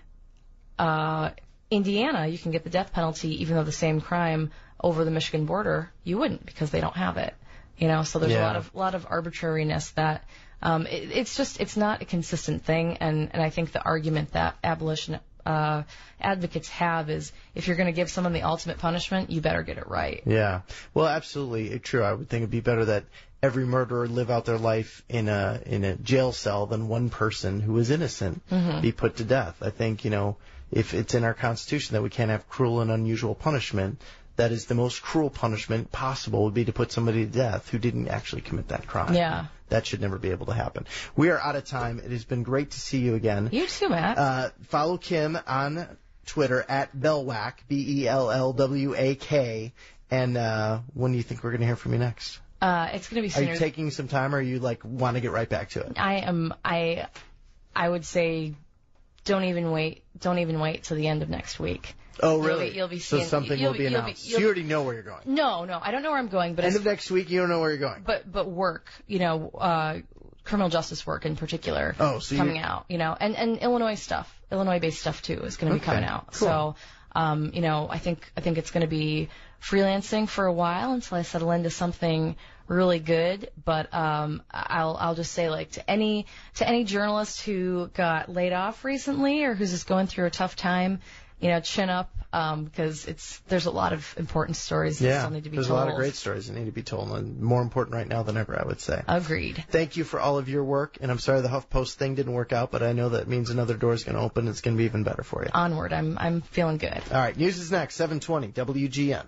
Indiana, you can get the death penalty, even though the same crime over the Michigan border, you wouldn't, because they don't have it. So there's a lot of arbitrariness that it's not a consistent thing, and I think the argument that abolition advocates have is, if you're going to give someone the ultimate punishment, you better get it right. Yeah. Well, absolutely true. I would think it'd be better that every murderer live out their life in a jail cell than one person who is innocent be put to death. I think, if it's in our Constitution that we can't have cruel and unusual punishment, that is the most cruel punishment possible would be to put somebody to death who didn't actually commit that crime. Yeah. That should never be able to happen. We are out of time. It has been great to see you again. You too, Matt. Follow Kim on Twitter at Bellwak, BELLWAK. And when do you think we're going to hear from you next? It's going to be Are sooner. you taking some time, or are you want to get right back to it? I would say don't even wait till the end of next week. Oh, really? You'll be so seeing, something will be announced. So you already know where you're going. No, I don't know where I'm going, but end of next week, you don't know where you're going. But work, criminal justice work in particular, coming out, and Illinois-based stuff too is going to be coming out. Cool. So, I think it's going to be freelancing for a while until I settle into something really good. But I'll just say, to any journalist who got laid off recently or who's just going through a tough time, chin up, because there's a lot of important stories that still need to be told. There's a lot of great stories that need to be told, and more important right now than ever, I would say. Agreed. Thank you for all of your work, and I'm sorry the HuffPost thing didn't work out, but I know that means another door is going to open. It's going to be even better for you. Onward. I'm feeling good. All right, news is next, 7:20 WGN.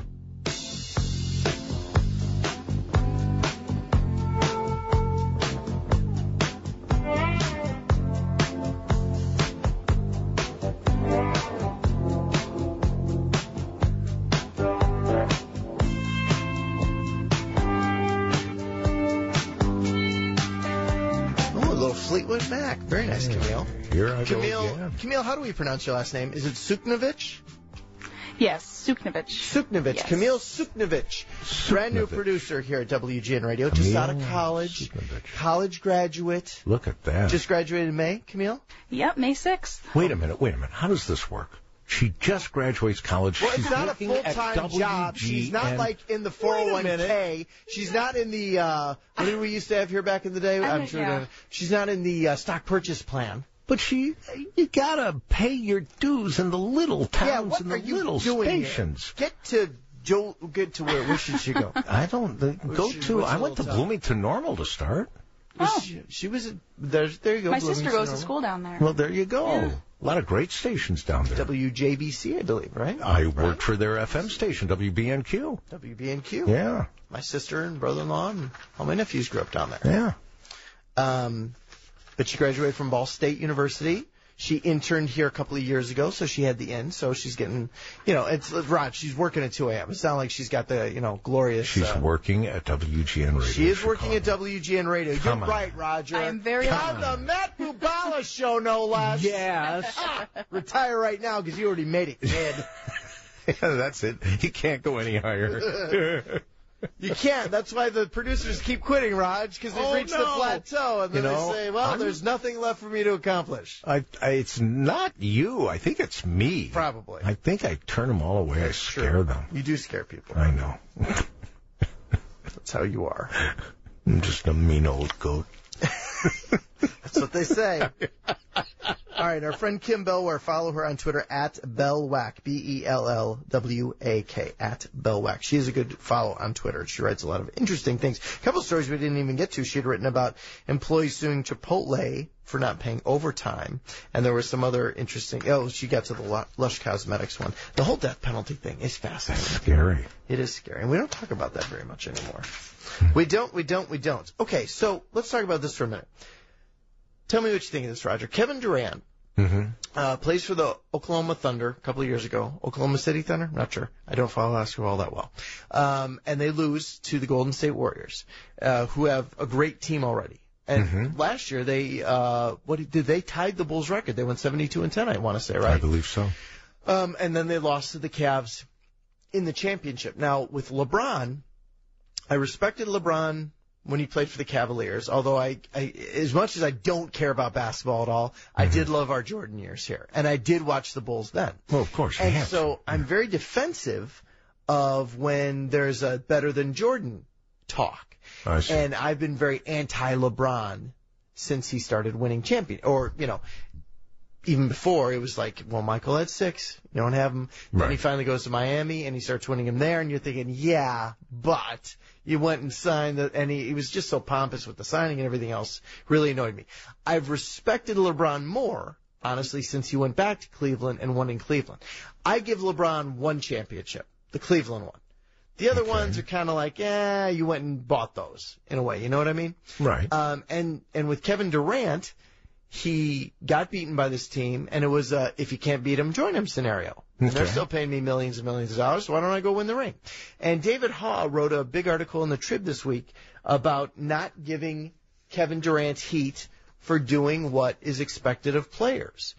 Fleetwood Mac. Very nice, Camille. Here I go again. Camille, how do we pronounce your last name? Is it Suknovich? Yes, Suknovich. Suknovich. Yes. Camille Suknovich. Brand new producer here at WGN Radio. Just out of college. Suknovich. College graduate. Look at that. Just graduated in May, Camille? Yep, May 6th. Wait a minute. How does this work? She just graduates college. Well, She's it's not a full-time job. She's not in the 401k. She's not in the, what did we used to have here back in the day? I'm sure. She's not in the stock purchase plan. But you gotta pay your dues in the little towns and the little stations. Get to where should she go? I went to Bloomington Normal to start. She was there you go. My sister goes to school down there. Well, there you go. Yeah. A lot of great stations down there. WJBC, I believe, right? I worked for their FM station, WBNQ. WBNQ. Yeah. My sister and brother-in-law and all my nephews grew up down there. Yeah. But she graduated from Ball State University. She interned here a couple of years ago, so she had the in. So she's getting, it's Rod. She's working at 2 a.m. It's not like she's got the, glorious. She's working at WGN Radio. She is working at WGN Radio. You're right, Roger. I am very on the Matt Bubala show, no less. Yes. Retire right now because you already made it, kid. Yeah, that's it. You can't go any higher. You can't. That's why the producers keep quitting, Raj, because they've reached the plateau, and then they say, "Well, there's nothing left for me to accomplish." It's not you. I think it's me. Probably. I think I turn them all away. I scare them. You do scare people. I know. That's how you are. I'm just a mean old goat. That's what they say. All right, our friend Kim Bellwak, follow her on Twitter at Bellwak, BELLWAK, at Bellwak. She is a good follow on Twitter. She writes a lot of interesting things. A couple of stories we didn't even get to. She had written about employees suing Chipotle for not paying overtime, and there was some other interesting. She got to the Lush Cosmetics one. The whole death penalty thing is fascinating. That's scary. It is scary, and we don't talk about that very much anymore. We don't. Okay, so let's talk about this for a minute. Tell me what you think of this, Roger. Kevin Durant plays for the Oklahoma Thunder a couple of years ago. Oklahoma City Thunder? I'm not sure. I don't follow basketball that well. And they lose to the Golden State Warriors, who have a great team already. And last year they they tied the Bulls record. They went 72-10, I want to say, right? I believe so. And then they lost to the Cavs in the championship. Now with LeBron, I respected LeBron when he played for the Cavaliers, although I as much as I don't care about basketball at all, I did love our Jordan years here, and I did watch the Bulls then. Well, of course. And so I'm very defensive of when there's a better than Jordan talk. I see. And I've been very anti-LeBron since he started winning even before, it was like, well, Michael had 6. You don't have him. Right. Then he finally goes to Miami, and he starts winning him there, and you're thinking, yeah, but you went and signed, and he was just so pompous with the signing and everything else. Really annoyed me. I've respected LeBron more honestly, since he went back to Cleveland and won in Cleveland. I give LeBron one championship, the Cleveland one. The other ones are kind of like, you went and bought those in a way. You know what I mean? Right. And with Kevin Durant, he got beaten by this team, and it was if you can't beat him, join him scenario. And they're still paying me millions and millions of dollars, so why don't I go win the ring? And David Haw wrote a big article in the Trib this week about not giving Kevin Durant heat for doing what is expected of players.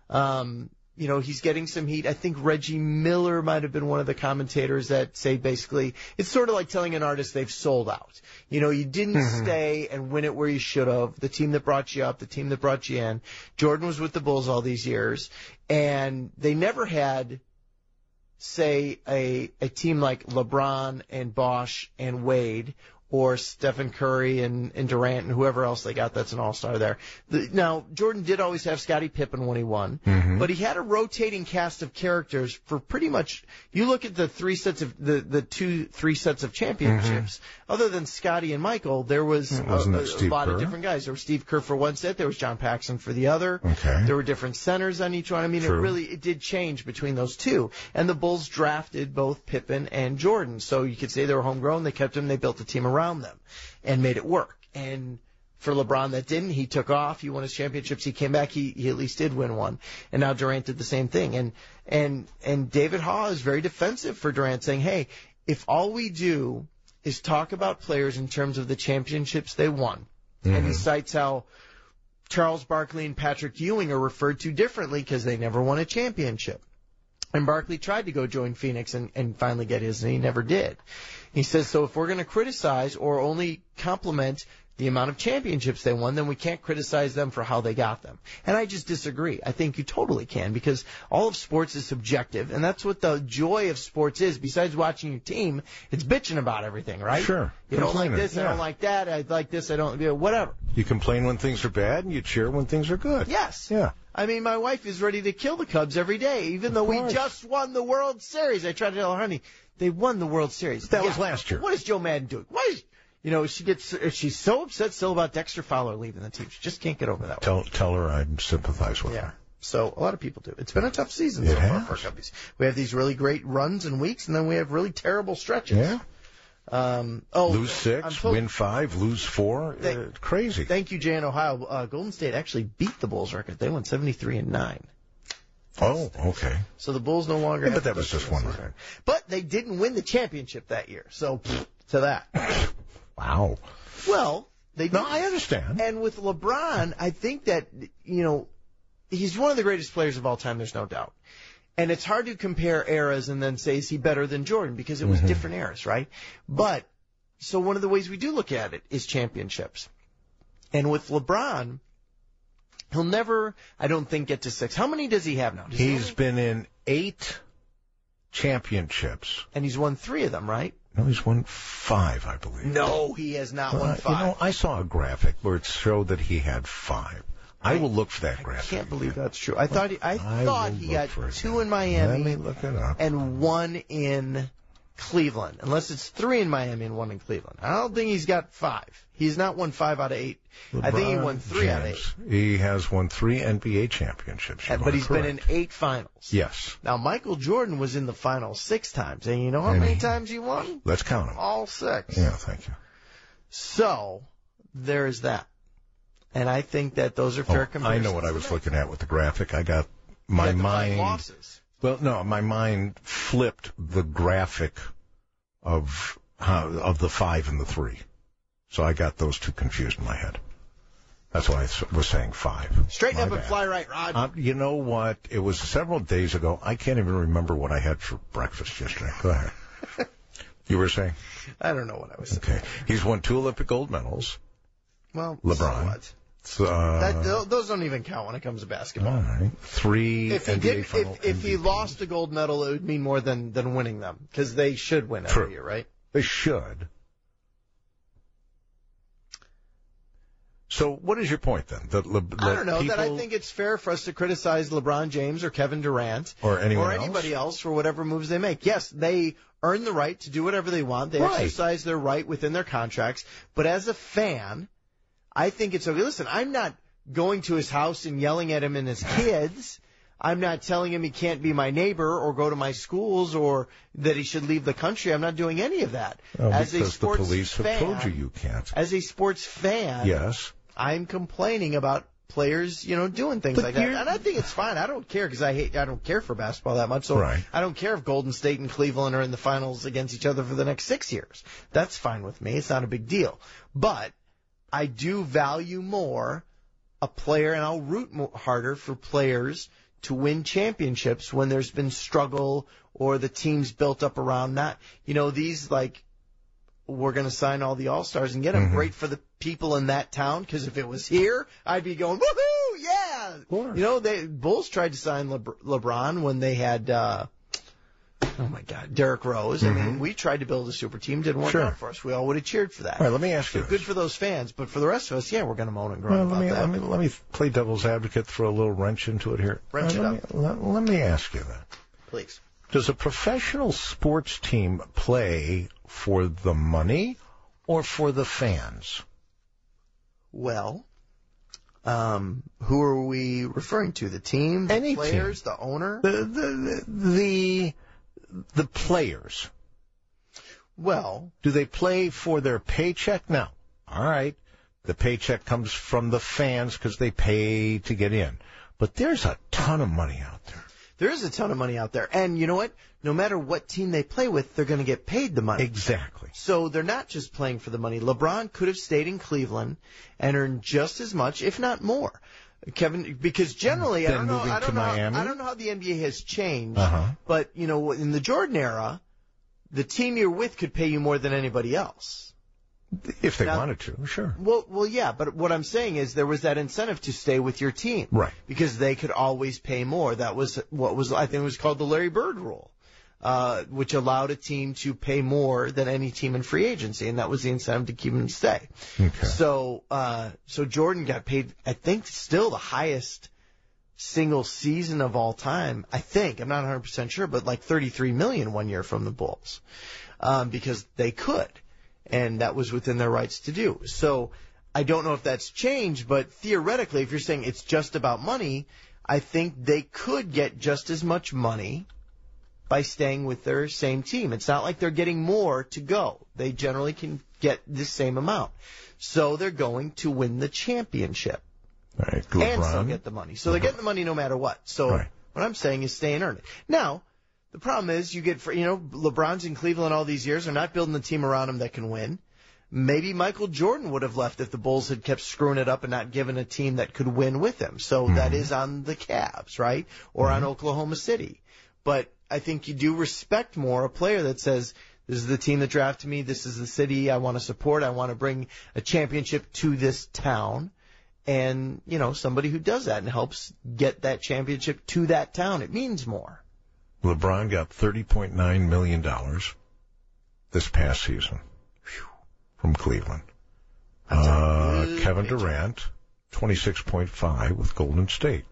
He's getting some heat. I think Reggie Miller might have been one of the commentators that say basically it's sort of like telling an artist they've sold out. You didn't stay and win it where you should have. The team that brought you up, the team that brought you in. Jordan was with the Bulls all these years, and they never had, say, a team like LeBron and Bosh and Wade, or Stephen Curry and Durant and whoever else they got that's an all-star there. Now, Jordan did always have Scottie Pippen when he won, but he had a rotating cast of characters for pretty much, you look at the three sets of championships, other than Scottie and Michael, there was a lot of different guys. There was Steve Kerr for one set, there was John Paxson for the other. There were different centers on each one. I mean, it did change between those two. And the Bulls drafted both Pippen and Jordan, so you could say they were homegrown, they kept them, they built a team around them and made it work. And for LeBron that didn't, he took off, he won his championships, he came back, he at least did win one. And now Durant did the same thing. And David Haw is very defensive for Durant, saying, hey, if all we do is talk about players in terms of the championships they won, and he cites how Charles Barkley and Patrick Ewing are referred to differently because they never won a championship. And Barkley tried to go join Phoenix and finally get his, and he never did. He says, so if we're going to criticize or only compliment the amount of championships they won, then we can't criticize them for how they got them. And I just disagree. I think you totally can, because all of sports is subjective, and that's what the joy of sports is. Besides watching your team, it's bitching about everything, right? Sure. You don't like this, I don't like that, I like this, I don't, whatever. You complain when things are bad, and you cheer when things are good. Yes. Yeah. I mean, my wife is ready to kill the Cubs every day, even though we just won the World Series. I try to tell her, honey, they won the World Series. That was last year. What is Joe Madden doing? She's so upset still about Dexter Fowler leaving the team. She just can't get over that. Tell her I sympathize with her. So a lot of people do. It's been a tough season so far for Cubbies. We have these really great runs and weeks, and then we have really terrible stretches. Yeah. Lose 6, win 5, lose 4. Crazy. Thank you, Jay in Ohio. Golden State actually beat the Bulls record. They won 73-9. Oh, okay. So the Bulls no longer have. But that was just one record. But they didn't win the championship that year. So to that. Wow. Well, they did. No, I understand. And with LeBron, I think that, he's one of the greatest players of all time, there's no doubt. And it's hard to compare eras and then say, is he better than Jordan? Because it was different eras, right? But, so one of the ways we do look at it is championships. And with LeBron, he'll never, I don't think, get to 6. How many does he have now? He's been in 8 championships. And he's won 3 of them, right? No, he's won 5, I believe. No, he has not won 5. I saw a graphic where it showed that he had 5. I will look for that graphic. I can't believe that's true. I thought he got 2 in Miami. Let me look it up. And 1 in Cleveland. Unless it's 3 in Miami and 1 in Cleveland. I don't think he's got 5. He's not won 5 out of 8. I think he won 3 out of 8. He has won 3 NBA championships. But he's been in 8 finals. Yes. Now, Michael Jordan was in the finals 6 times. And you know how many times he won? Let's count them. All 6. Yeah, thank you. So, there's that. And I think that those are fair comparisons. I know what I was looking at with the graphic. I got my mind. 5 losses. Well, no, my mind flipped the graphic of the 5 and the 3. So I got those two confused in my head. That's why I was saying 5. Straighten up and fly right, Rod. You know what? It was several days ago. I can't even remember what I had for breakfast yesterday. Go ahead. You were saying? I don't know what I was saying. Okay. He's won 2 Olympic gold medals. Well, LeBron. Those don't even count when it comes to basketball. All right. 3 NBA final if he lost a gold medal, it would mean more than winning them, because they should win every year, right? They should. So what is your point then? I don't know. That I think it's fair for us to criticize LeBron James or Kevin Durant or anybody else for whatever moves they make. Yes, they earn the right to do whatever they want. They exercise their right within their contracts. But as a fan, I think it's okay. Listen, I'm not going to his house and yelling at him and his kids. I'm not telling him he can't be my neighbor or go to my schools or that he should leave the country. I'm not doing any of that. As because the police have told you can't. As a sports fan, yes, I'm complaining about players, doing things like that. And I think it's fine. I don't care because I don't care for basketball that much. So right. I don't care if Golden State and Cleveland are in the finals against each other for the next 6 years. That's fine with me. It's not a big deal. But I do value more a player, and I'll root harder for players to win championships when there's been struggle or the team's built up around that. These we're going to sign all the All-Stars and get them. Great for the people in that town, because if it was here, I'd be going, woohoo, yeah! Sure. The Bulls tried to sign LeBron when they had, Derrick Rose. I mean, we tried to build a super team, didn't work out for us. We all would have cheered for that. All right, let me ask you this. Good for those fans, but for the rest of us, we're going to moan and groan about that. Let me play devil's advocate, throw a little wrench into it here. Let me ask you that. Please. Does a professional sports team play for the money or for the fans? Well, who are we referring to? The team, the players, the owner? The players. Well, do they play for their paycheck? No. All right. The paycheck comes from the fans because they pay to get in. But there's a ton of money out there. There is a ton of money out there. And you know what? No matter what team they play with, they're going to get paid the money. Exactly. So they're not just playing for the money. LeBron could have stayed in Cleveland and earned just as much, if not more. Kevin, because generally, I don't know how the NBA has changed, but, in the Jordan era, the team you're with could pay you more than anybody else. If they wanted to, sure. Well, yeah, but what I'm saying is there was that incentive to stay with your team. Right. Because they could always pay more. That was I think it was called the Larry Bird rule, which allowed a team to pay more than any team in free agency, and that was the incentive to keep him to stay. Okay. So Jordan got paid, I think, still the highest single season of all time. I think, I'm not 100% sure, but like $33 million one year from the Bulls, because they could. And that was within their rights to do. So I don't know if that's changed, but theoretically, if you're saying it's just about money, I think they could get just as much money by staying with their same team. It's not like they're getting more to go. They generally can get the same amount. So they're going to win the championship. Right, and still get the money. So they're getting the money no matter what. So what I'm saying is stay and earn it. Now, the problem is you get, LeBron's in Cleveland all these years. They're not building the team around him that can win. Maybe Michael Jordan would have left if the Bulls had kept screwing it up and not given a team that could win with him. So that is on the Cavs, right? Or on Oklahoma City. But I think you do respect more a player that says, this is the team that drafted me. This is the city I want to support. I want to bring a championship to this town. And, somebody who does that and helps get that championship to that town, it means more. LeBron got $30.9 million this past season from Cleveland. Kevin Durant, 26.5 with Golden State.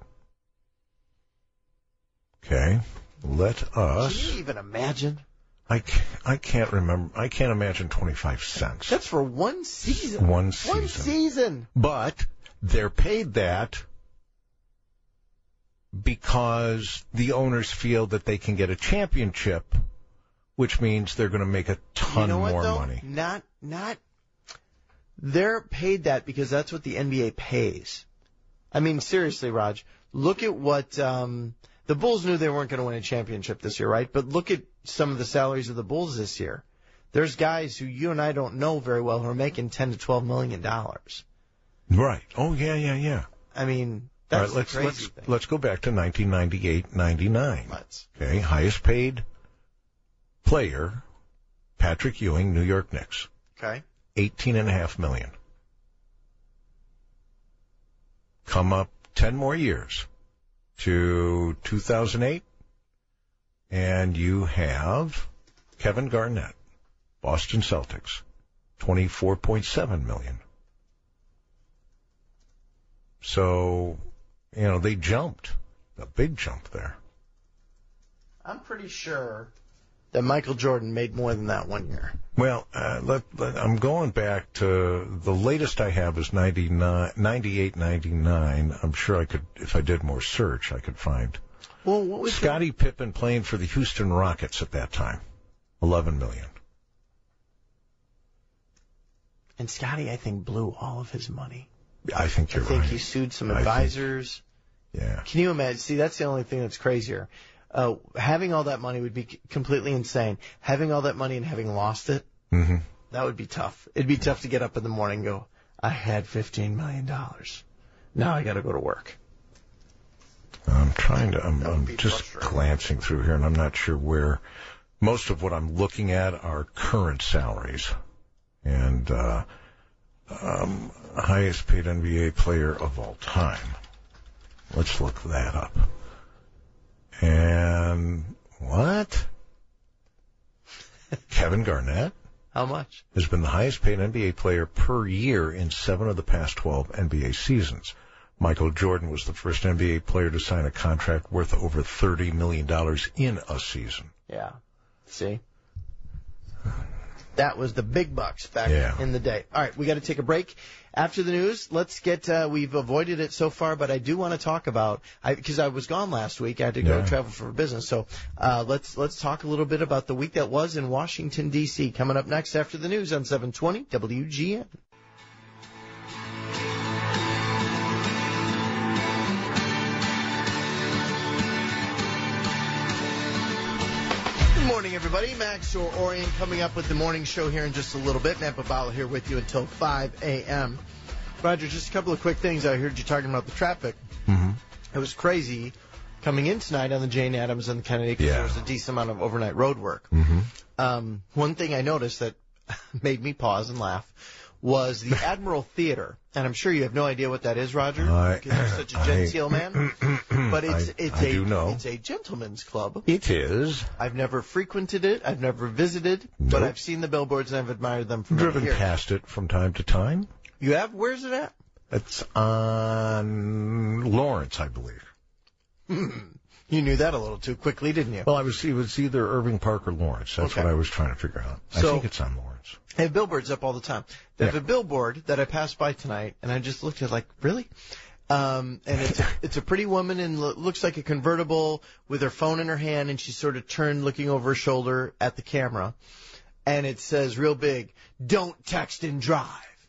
Okay, let us. Can you even imagine? I can't remember. I can't imagine 25 cents. That's for one season. One season. But they're paid that because the owners feel that they can get a championship, which means they're going to make a ton more money. Not. They're paid that because that's what the NBA pays. I mean, seriously, Raj, look at what the Bulls knew they weren't going to win a championship this year, right? But look at some of the salaries of the Bulls this year. There's guys who you and I don't know very well who are making $10 to $12 million. Right. Oh, yeah. I mean, that's let's go back to 1998-99. Let's. Okay, highest paid player, Patrick Ewing, New York Knicks. Okay. $18.5 million. Come up 10 more years to 2008, and you have Kevin Garnett, Boston Celtics, $24.7 million. So, they jumped. A big jump there. I'm pretty sure that Michael Jordan made more than that one year. Well, I'm going back to the latest I have is 98, 99. I'm sure I could, if I did more search, I could find. Well, what was Scottie Pippen playing for the Houston Rockets at that time? $11 million. And Scottie, I think, blew all of his money. I think you're right. I think he sued some advisors. Yeah. Can you imagine? See, that's the only thing that's crazier. Having all that money would be completely insane. Having all that money and having lost it, that would be tough. It'd be tough to get up in the morning and go, I had $15 million. Now I got to go to work. I'm just glancing through here, and I'm not sure where. Most of what I'm looking at are current salaries. And highest paid NBA player of all time. Let's look that up. And what? Kevin Garnett How much? has been the highest paid NBA player per year in 7 of the past 12 NBA seasons. Michael Jordan was the first NBA player to sign a contract worth over $30 million in a season. Yeah. See? That was the big bucks back in the day. All right, we got to take a break. After the news, let's get, we've avoided it so far, but I do want to talk about, because I was gone last week. I had to go travel for business. So, let's talk a little bit about the week that was in Washington, D.C. Coming up next after the news on 720 WGN. Good morning, everybody. Max or Orion coming up with the morning show here in just a little bit. Matt Babala here with you until 5 a.m. Roger, just a couple of quick things. I heard you talking about the traffic. Mm-hmm. It was crazy coming in tonight on the Jane Addams and the Kennedy because there was a decent amount of overnight road work. Mm-hmm. One thing I noticed that made me pause and laugh was the Admiral Theater. And I'm sure you have no idea what that is, Roger, because you're such a genteel man. But it's a gentleman's club. It is. I've never frequented it. I've never visited. Nope. But I've seen the billboards and I've admired them for many years. Driven past it from time to time. You have? Where's it at? It's on Lawrence, I believe. You knew that a little too quickly, didn't you? Well, it was either Irving Park or Lawrence. That's what I was trying to figure out. I think it's on Lawrence. They have billboards up all the time. They have a billboard that I passed by tonight, and I just looked at it like, really? And it's a pretty woman and looks like a convertible with her phone in her hand, and she's sort of turned looking over her shoulder at the camera. And it says real big, "Don't text and drive."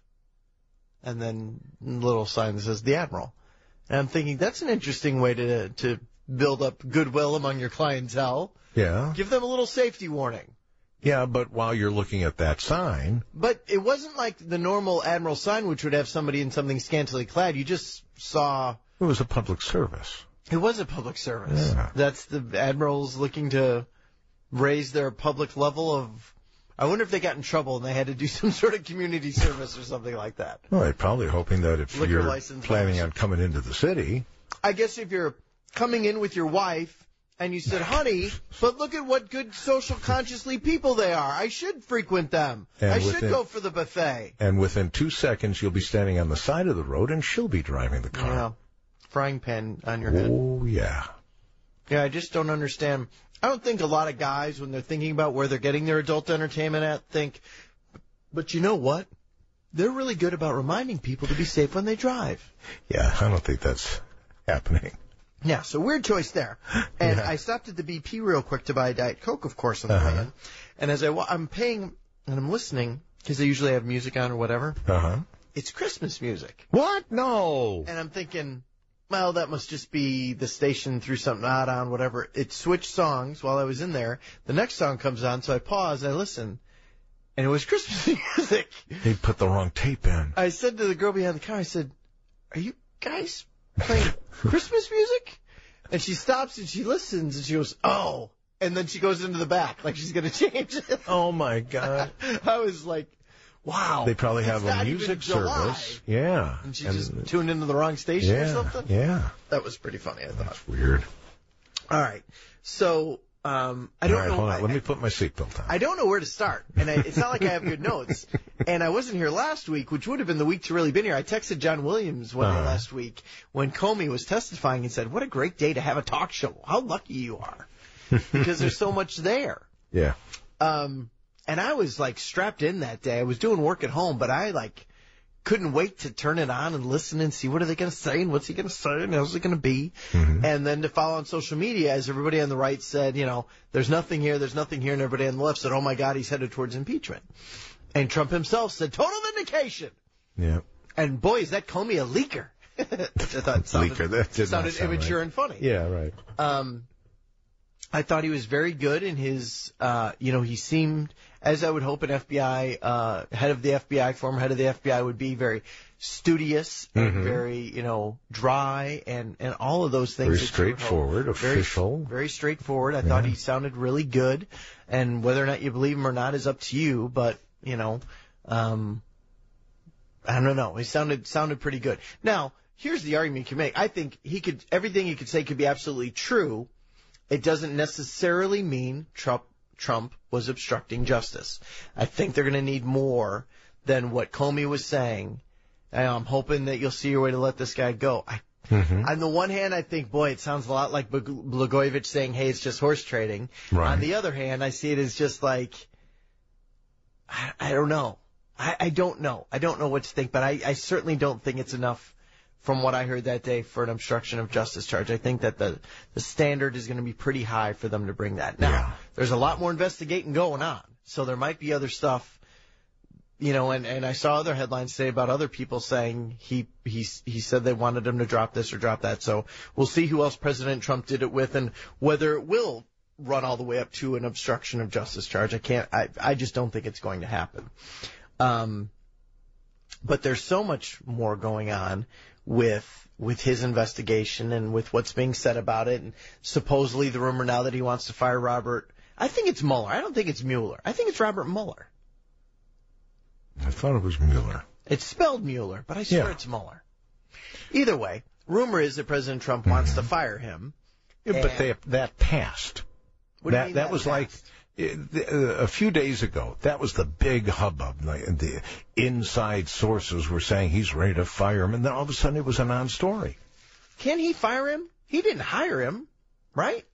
And then a little sign that says the Admiral. And I'm thinking that's an interesting way to build up goodwill among your clientele. Yeah. Give them a little safety warning. Yeah, but while you're looking at that sign... But it wasn't like the normal Admiral sign, which would have somebody in something scantily clad. You just saw... It was a public service. It was a public service. Yeah. That's the Admirals looking to raise their public level of... I wonder if they got in trouble and they had to do some sort of community service or something like that. Well, they're probably hoping that if Liquor you're license planning on coming into the city... I guess if you're coming in with your wife... And you said, honey, but look at what good social consciously people they are. I should frequent them. I should go for the buffet. And within 2 seconds, you'll be standing on the side of the road, and she'll be driving the car. Yeah. Frying pan on your head. Oh, yeah. Yeah, I just don't understand. I don't think a lot of guys, when they're thinking about where they're getting their adult entertainment at, think, but you know what? They're really good about reminding people to be safe when they drive. Yeah, I don't think that's happening. Yeah, so weird choice there. And I stopped at the BP real quick to buy a Diet Coke, of course, on the way in. And as I'm paying and I'm listening, because they usually have music on or whatever, it's Christmas music. What? No. And I'm thinking, well, that must just be the station threw something odd on, whatever. It switched songs while I was in there. The next song comes on, so I pause and I listen. And it was Christmas music. They put the wrong tape in. I said to the girl behind the car, I said, are you guys playing Christmas music? And she stops and she listens and she goes, oh. And then she goes into the back like she's going to change it. Oh, my God. I was like, wow. They probably have a music service. Yeah. And she just tuned into the wrong station or something? Yeah. That was pretty funny, I thought. That's weird. All right. So, I don't know. Hold on. Let me put my seatbelt on. I don't know where to start. And it's not like I have good notes. And I wasn't here last week, which would have been the week to really been here. I texted John Williams one day last week when Comey was testifying and said, what a great day to have a talk show. How lucky you are. Because there's so much there. Yeah. And I was like strapped in that day. I was doing work at home, but I like couldn't wait to turn it on and listen and see what are they going to say and what's he going to say and how's it going to be. Mm-hmm. And then to follow on social media, as everybody on the right said, there's nothing here, and everybody on the left said, oh my God, he's headed towards impeachment. And Trump himself said, total vindication. Yeah. And boy, is that Comey a leaker. Which I thought sounded immature right. and funny. Yeah, right. I thought he was very good in his, he seemed, as I would hope an FBI, head of the FBI, former head of the FBI would be, very studious and very, dry and all of those things. Very straightforward, official. Very straightforward. I thought he sounded really good. And whether or not you believe him or not is up to you, but, I don't know. He sounded pretty good. Now, here's the argument you can make. I think everything he could say could be absolutely true. It doesn't necessarily mean Trump was obstructing justice. I think they're going to need more than what Comey was saying. I'm hoping that you'll see your way to let this guy go. On the one hand, I think, boy, it sounds a lot like Blagojevich saying, hey, it's just horse trading. Right. On the other hand, I see it as just like, I don't know. I don't know. I don't know what to think, but I certainly don't think it's enough from what I heard that day for an obstruction of justice charge. I think that the standard is going to be pretty high for them to bring that. Now, there's a lot more investigating going on, so there might be other stuff, and I saw other headlines today about other people saying he said they wanted him to drop this or drop that. So we'll see who else President Trump did it with and whether it will run all the way up to an obstruction of justice charge. I just don't think it's going to happen. But there's so much more going on with his investigation and with what's being said about it, and supposedly the rumor now that he wants to fire Robert. I think it's Mueller. I don't think it's Mueller. I think it's Robert Mueller. I thought it was Mueller. It's spelled Mueller, but I swear it's Mueller. Either way, rumor is that President Trump wants to fire him. Yeah, but that passed. What do you mean that was passed? A few days ago, that was the big hubbub. The inside sources were saying he's ready to fire him, and then all of a sudden it was a non-story. Can he fire him? He didn't hire him, right?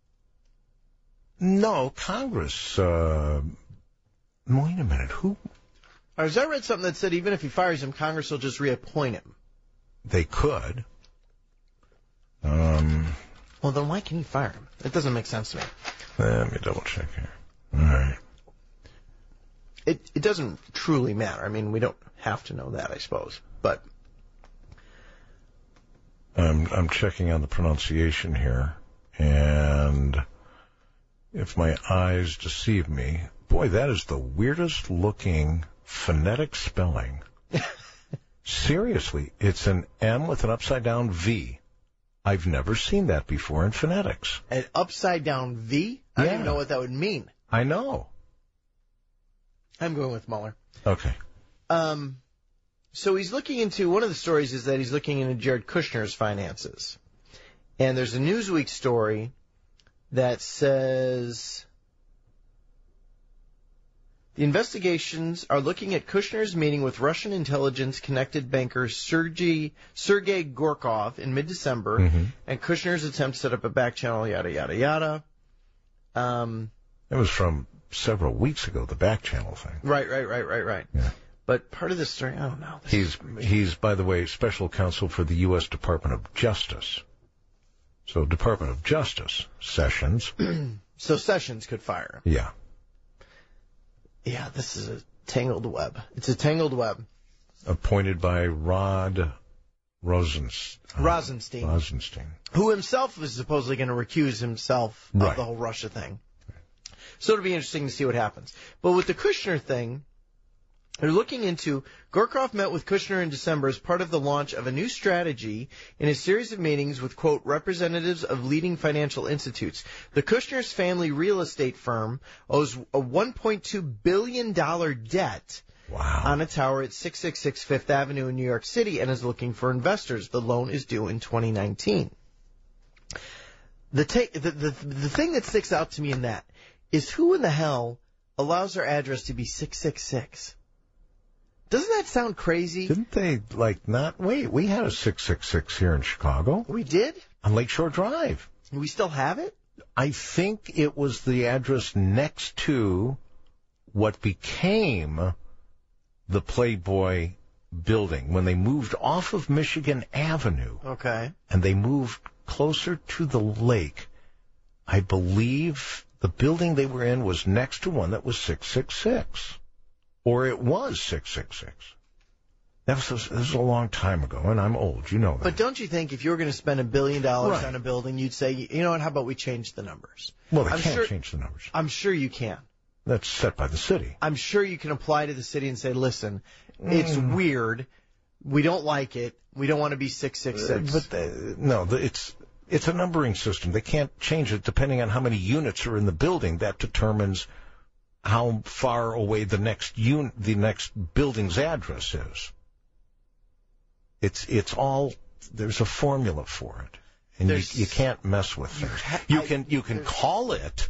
No, Congress. Wait a minute, who? I read something that said even if he fires him, Congress will just reappoint him. They could. Well, then why can he fire him? It doesn't make sense to me. Let me double check here. All right. It doesn't truly matter. I mean, we don't have to know that, I suppose. But I'm checking on the pronunciation here, and if my eyes deceive me, boy, that is the weirdest looking phonetic spelling. Seriously, it's an M with an upside down V. I've never seen that before in phonetics. An upside down V? I don't even know what that would mean. I know. I'm going with Mueller. Okay. So he's looking into, one of the stories is that he's looking into Jared Kushner's finances. And there's a Newsweek story that says the investigations are looking at Kushner's meeting with Russian intelligence-connected banker Sergei Gorkov in mid-December, and Kushner's attempt to set up a back channel, yada, yada, yada. It was from several weeks ago, the back channel thing. Right. Yeah. But part of the story, I don't know. He's, by the way, special counsel for the U.S. Department of Justice. So Department of Justice, Sessions. So Sessions could fire him. Yeah. Yeah, this is a tangled web. It's a tangled web. Appointed by Rod Rosenstein. Who himself was supposedly going to recuse himself of the whole Russia thing. So it'll be interesting to see what happens. But with the Kushner thing, they're looking into, Gorkov met with Kushner in December as part of the launch of a new strategy in a series of meetings with, quote, representatives of leading financial institutes. The Kushner's family real estate firm owes a $1.2 billion debt on a tower at 666 Fifth Avenue in New York City and is looking for investors. The loan is due in 2019. The thing that sticks out to me in that is who in the hell allows their address to be 666? Doesn't that sound crazy? Didn't they, wait, we had a 666 here in Chicago. We did? On Lakeshore Drive. We still have it? I think it was the address next to what became the Playboy building when they moved off of Michigan Avenue. Okay. And they moved closer to the lake. I believe the building they were in was next to one that was 666. Or it was 666. This was a long time ago, and I'm old. You know that. But don't you think if you were going to spend $1 billion Right. on a building, you'd say, you know what, how about we change the numbers? Well, they can't change the numbers. I'm sure you can. That's set by the city. I'm sure you can apply to the city and say, listen, it's weird. We don't like it. We don't want to be 666. It's a numbering system. They can't change it depending on how many units are in the building. That determines how far away the next building's address is. It's all, there's a formula for it, and you can't mess with things. You can call it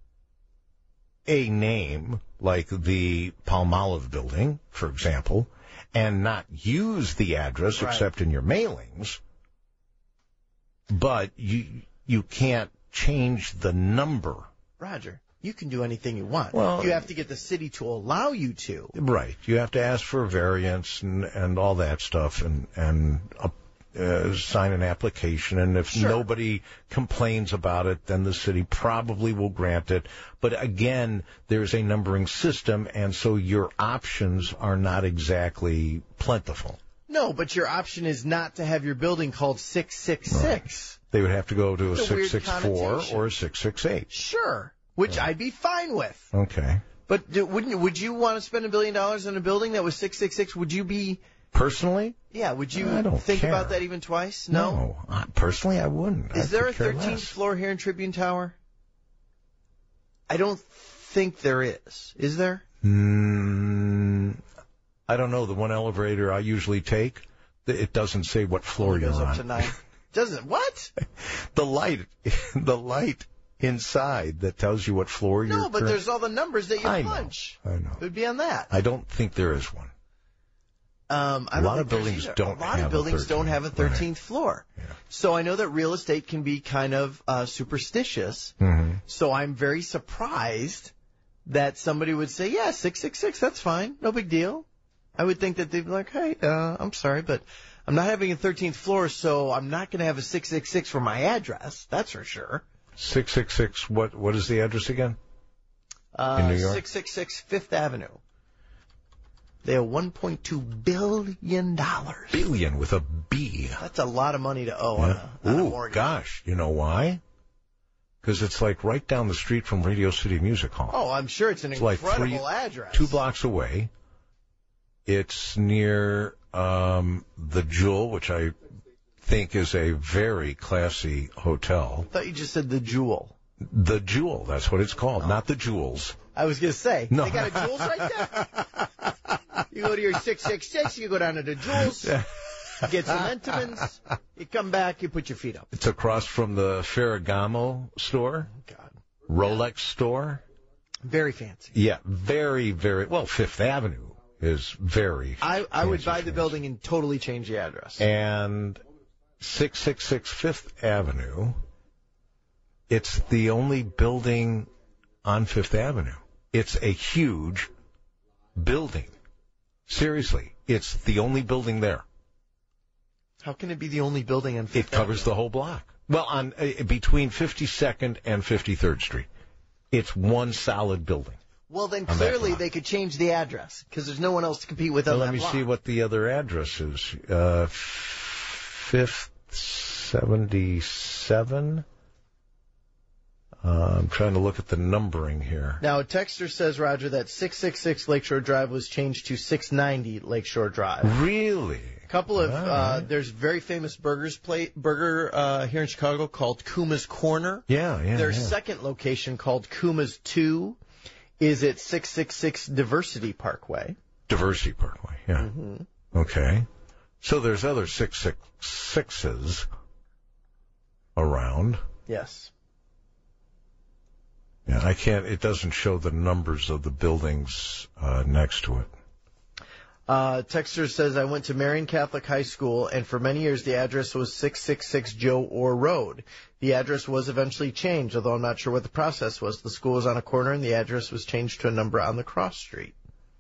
a name like the Palmolive building, for example, and not use the address except in your mailings. But you can't change the number. Roger, you can do anything you want. Well, you have to get the city to allow you to. Right. You have to ask for a variance and all that stuff and sign an application. And if nobody complains about it, then the city probably will grant it. But again, there's a numbering system, and so your options are not exactly plentiful. No, but your option is not to have your building called 666. Right. They would have to go to a 664 or a 668. Sure. Which I'd be fine with. Okay. But would you want to spend $1 billion on a building that was 666? Would you be... Personally? Yeah, would you I don't think care. about that even twice? No? Personally, I wouldn't. Is there a 13th floor here in Tribune Tower? I don't think there is. Is there? I don't know. The one elevator I usually take, it doesn't say what floor you're on. It goes up to 9. Doesn't what? The light inside that tells you what floor you're on. No, but there's all the numbers that you punch. I know. It would be on that. I don't think there is one. A lot of buildings don't have a 13th floor. Yeah. So I know that real estate can be kind of superstitious. Mm-hmm. So I'm very surprised that somebody would say, yeah, 666, that's fine. No big deal. I would think that they'd be like, hey, I'm sorry, but I'm not having a 13th floor, so I'm not going to have a 666 for my address. That's for sure. 666, what is the address again? In New York? 666 Fifth Avenue. They have $1.2 billion. Billion with a B. That's a lot of money to owe on a mortgage. Gosh. You know why? Because it's like right down the street from Radio City Music Hall. Oh, I'm sure it's an incredible address. 2 blocks away. It's near the Jewel, which I think is a very classy hotel. I thought you just said the Jewel. The Jewel, that's what it's called, not the Jewels. I was going to say, no. They got a Jewels right there. You go to your 666, you go down to the Jewels, get some Entenmann's, you come back, you put your feet up. It's across from the Ferragamo store. Oh, God. Rolex store. Very fancy. Yeah, very, very, well, Fifth Avenue is very I would buy the building and totally change the address. And 666 Fifth Avenue, it's the only building on Fifth Avenue. It's a huge building. Seriously, it's the only building there. How can it be the only building on Fifth Avenue? It covers the whole block. Well, on between 52nd and 53rd Street. It's one solid building. Well, then clearly they could change the address because there's no one else to compete with on that block. Let me see what the other address is. 5th 77. I'm trying to look at the numbering here. Now, a texter says, Roger, that 666 Lakeshore Drive was changed to 690 Lakeshore Drive. Really? A couple of, there's a very famous burger here in Chicago called Kuma's Corner. Yeah. Their second location called Kuma's 2 is at 666 Diversity Parkway. Diversity Parkway, yeah. Mm-hmm. Okay. So there's other 666s around. Yes. Yeah, it doesn't show the numbers of the buildings next to it. Texter says, I went to Marion Catholic High School, and for many years the address was 666 Joe Orr Road. The address was eventually changed, although I'm not sure what the process was. The school was on a corner, and the address was changed to a number on the cross street.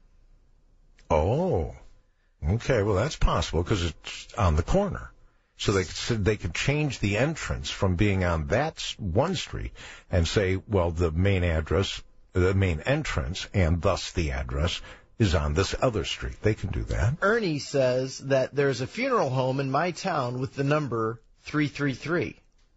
Oh, okay. Well, that's possible because it's on the corner. So they could change the entrance from being on that one street and say, well, the main address, the main entrance, and thus the address is on this other street. They can do that. Ernie says that there's a funeral home in my town with the number 333.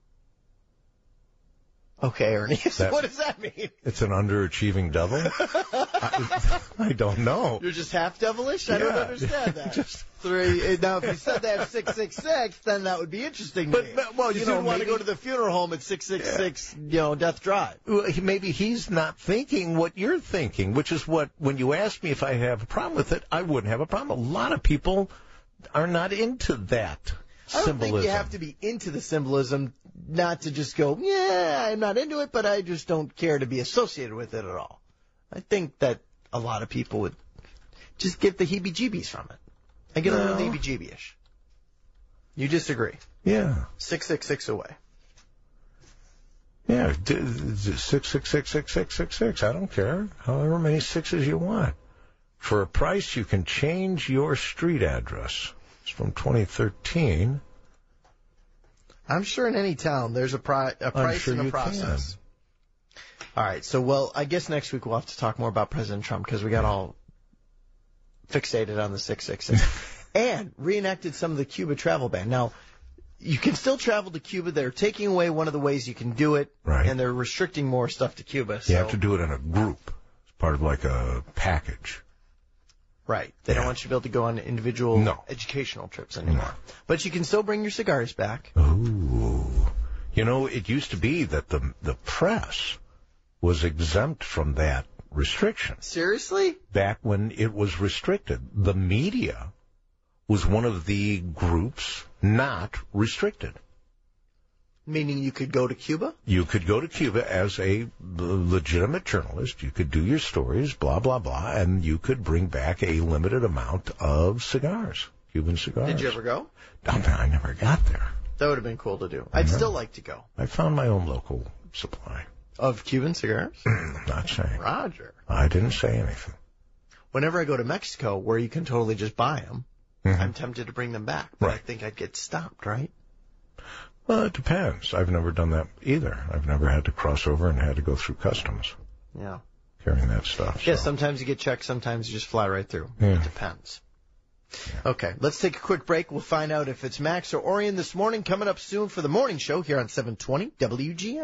Okay, Ernie. What does that mean? It's an underachieving devil? I don't know. You're just half devilish? I don't understand that. Now, if you said they have 666, then that would be interesting to me. Well, you don't want to go to the funeral home at 666, Death Drive. Well, maybe he's not thinking what you're thinking, which is what, when you ask me if I have a problem with it, I wouldn't have a problem. A lot of people are not into that symbolism. I don't think you have to be into the symbolism, not to just go, yeah, I'm not into it, but I just don't care to be associated with it at all. I think that a lot of people would just get the heebie-jeebies from it. I get a little heebie-jeebie-ish. You disagree? Yeah. 666 away. Yeah, 6666666. I don't care. However many sixes you want. For a price, you can change your street address. It's from 2013. I'm sure in any town there's a price and a process. All right, so, I guess next week we'll have to talk more about President Trump because we got all fixated on the 666 and reenacted some of the Cuba travel ban. Now, you can still travel to Cuba. They're taking away one of the ways you can do it, right, and they're restricting more stuff to Cuba. So. You have to do it in a group. It's part of like a package. Right. They don't want you to be able to go on individual educational trips anymore. No. But you can still bring your cigars back. Ooh. It used to be that the press was exempt from that restriction. Seriously? Back when it was restricted. The media was one of the groups not restricted. Meaning you could go to Cuba? You could go to Cuba as a legitimate journalist. You could do your stories, blah, blah, blah, and you could bring back a limited amount of cigars, Cuban cigars. Did you ever go? I never got there. That would have been cool to do. I'd still like to go. I found my own local supply. Of Cuban cigars? Not saying. Roger. I didn't say anything. Whenever I go to Mexico, where you can totally just buy them, I'm tempted to bring them back. But I think I'd get stopped, right? Well, it depends. I've never done that either. I've never had to cross over and had to go through customs. Yeah. Carrying that stuff. Yeah, sometimes you get checked, sometimes you just fly right through. Yeah. It depends. Yeah. Okay, let's take a quick break. We'll find out if it's Max or Orion this morning. Coming up soon for the morning show here on 720 WGN.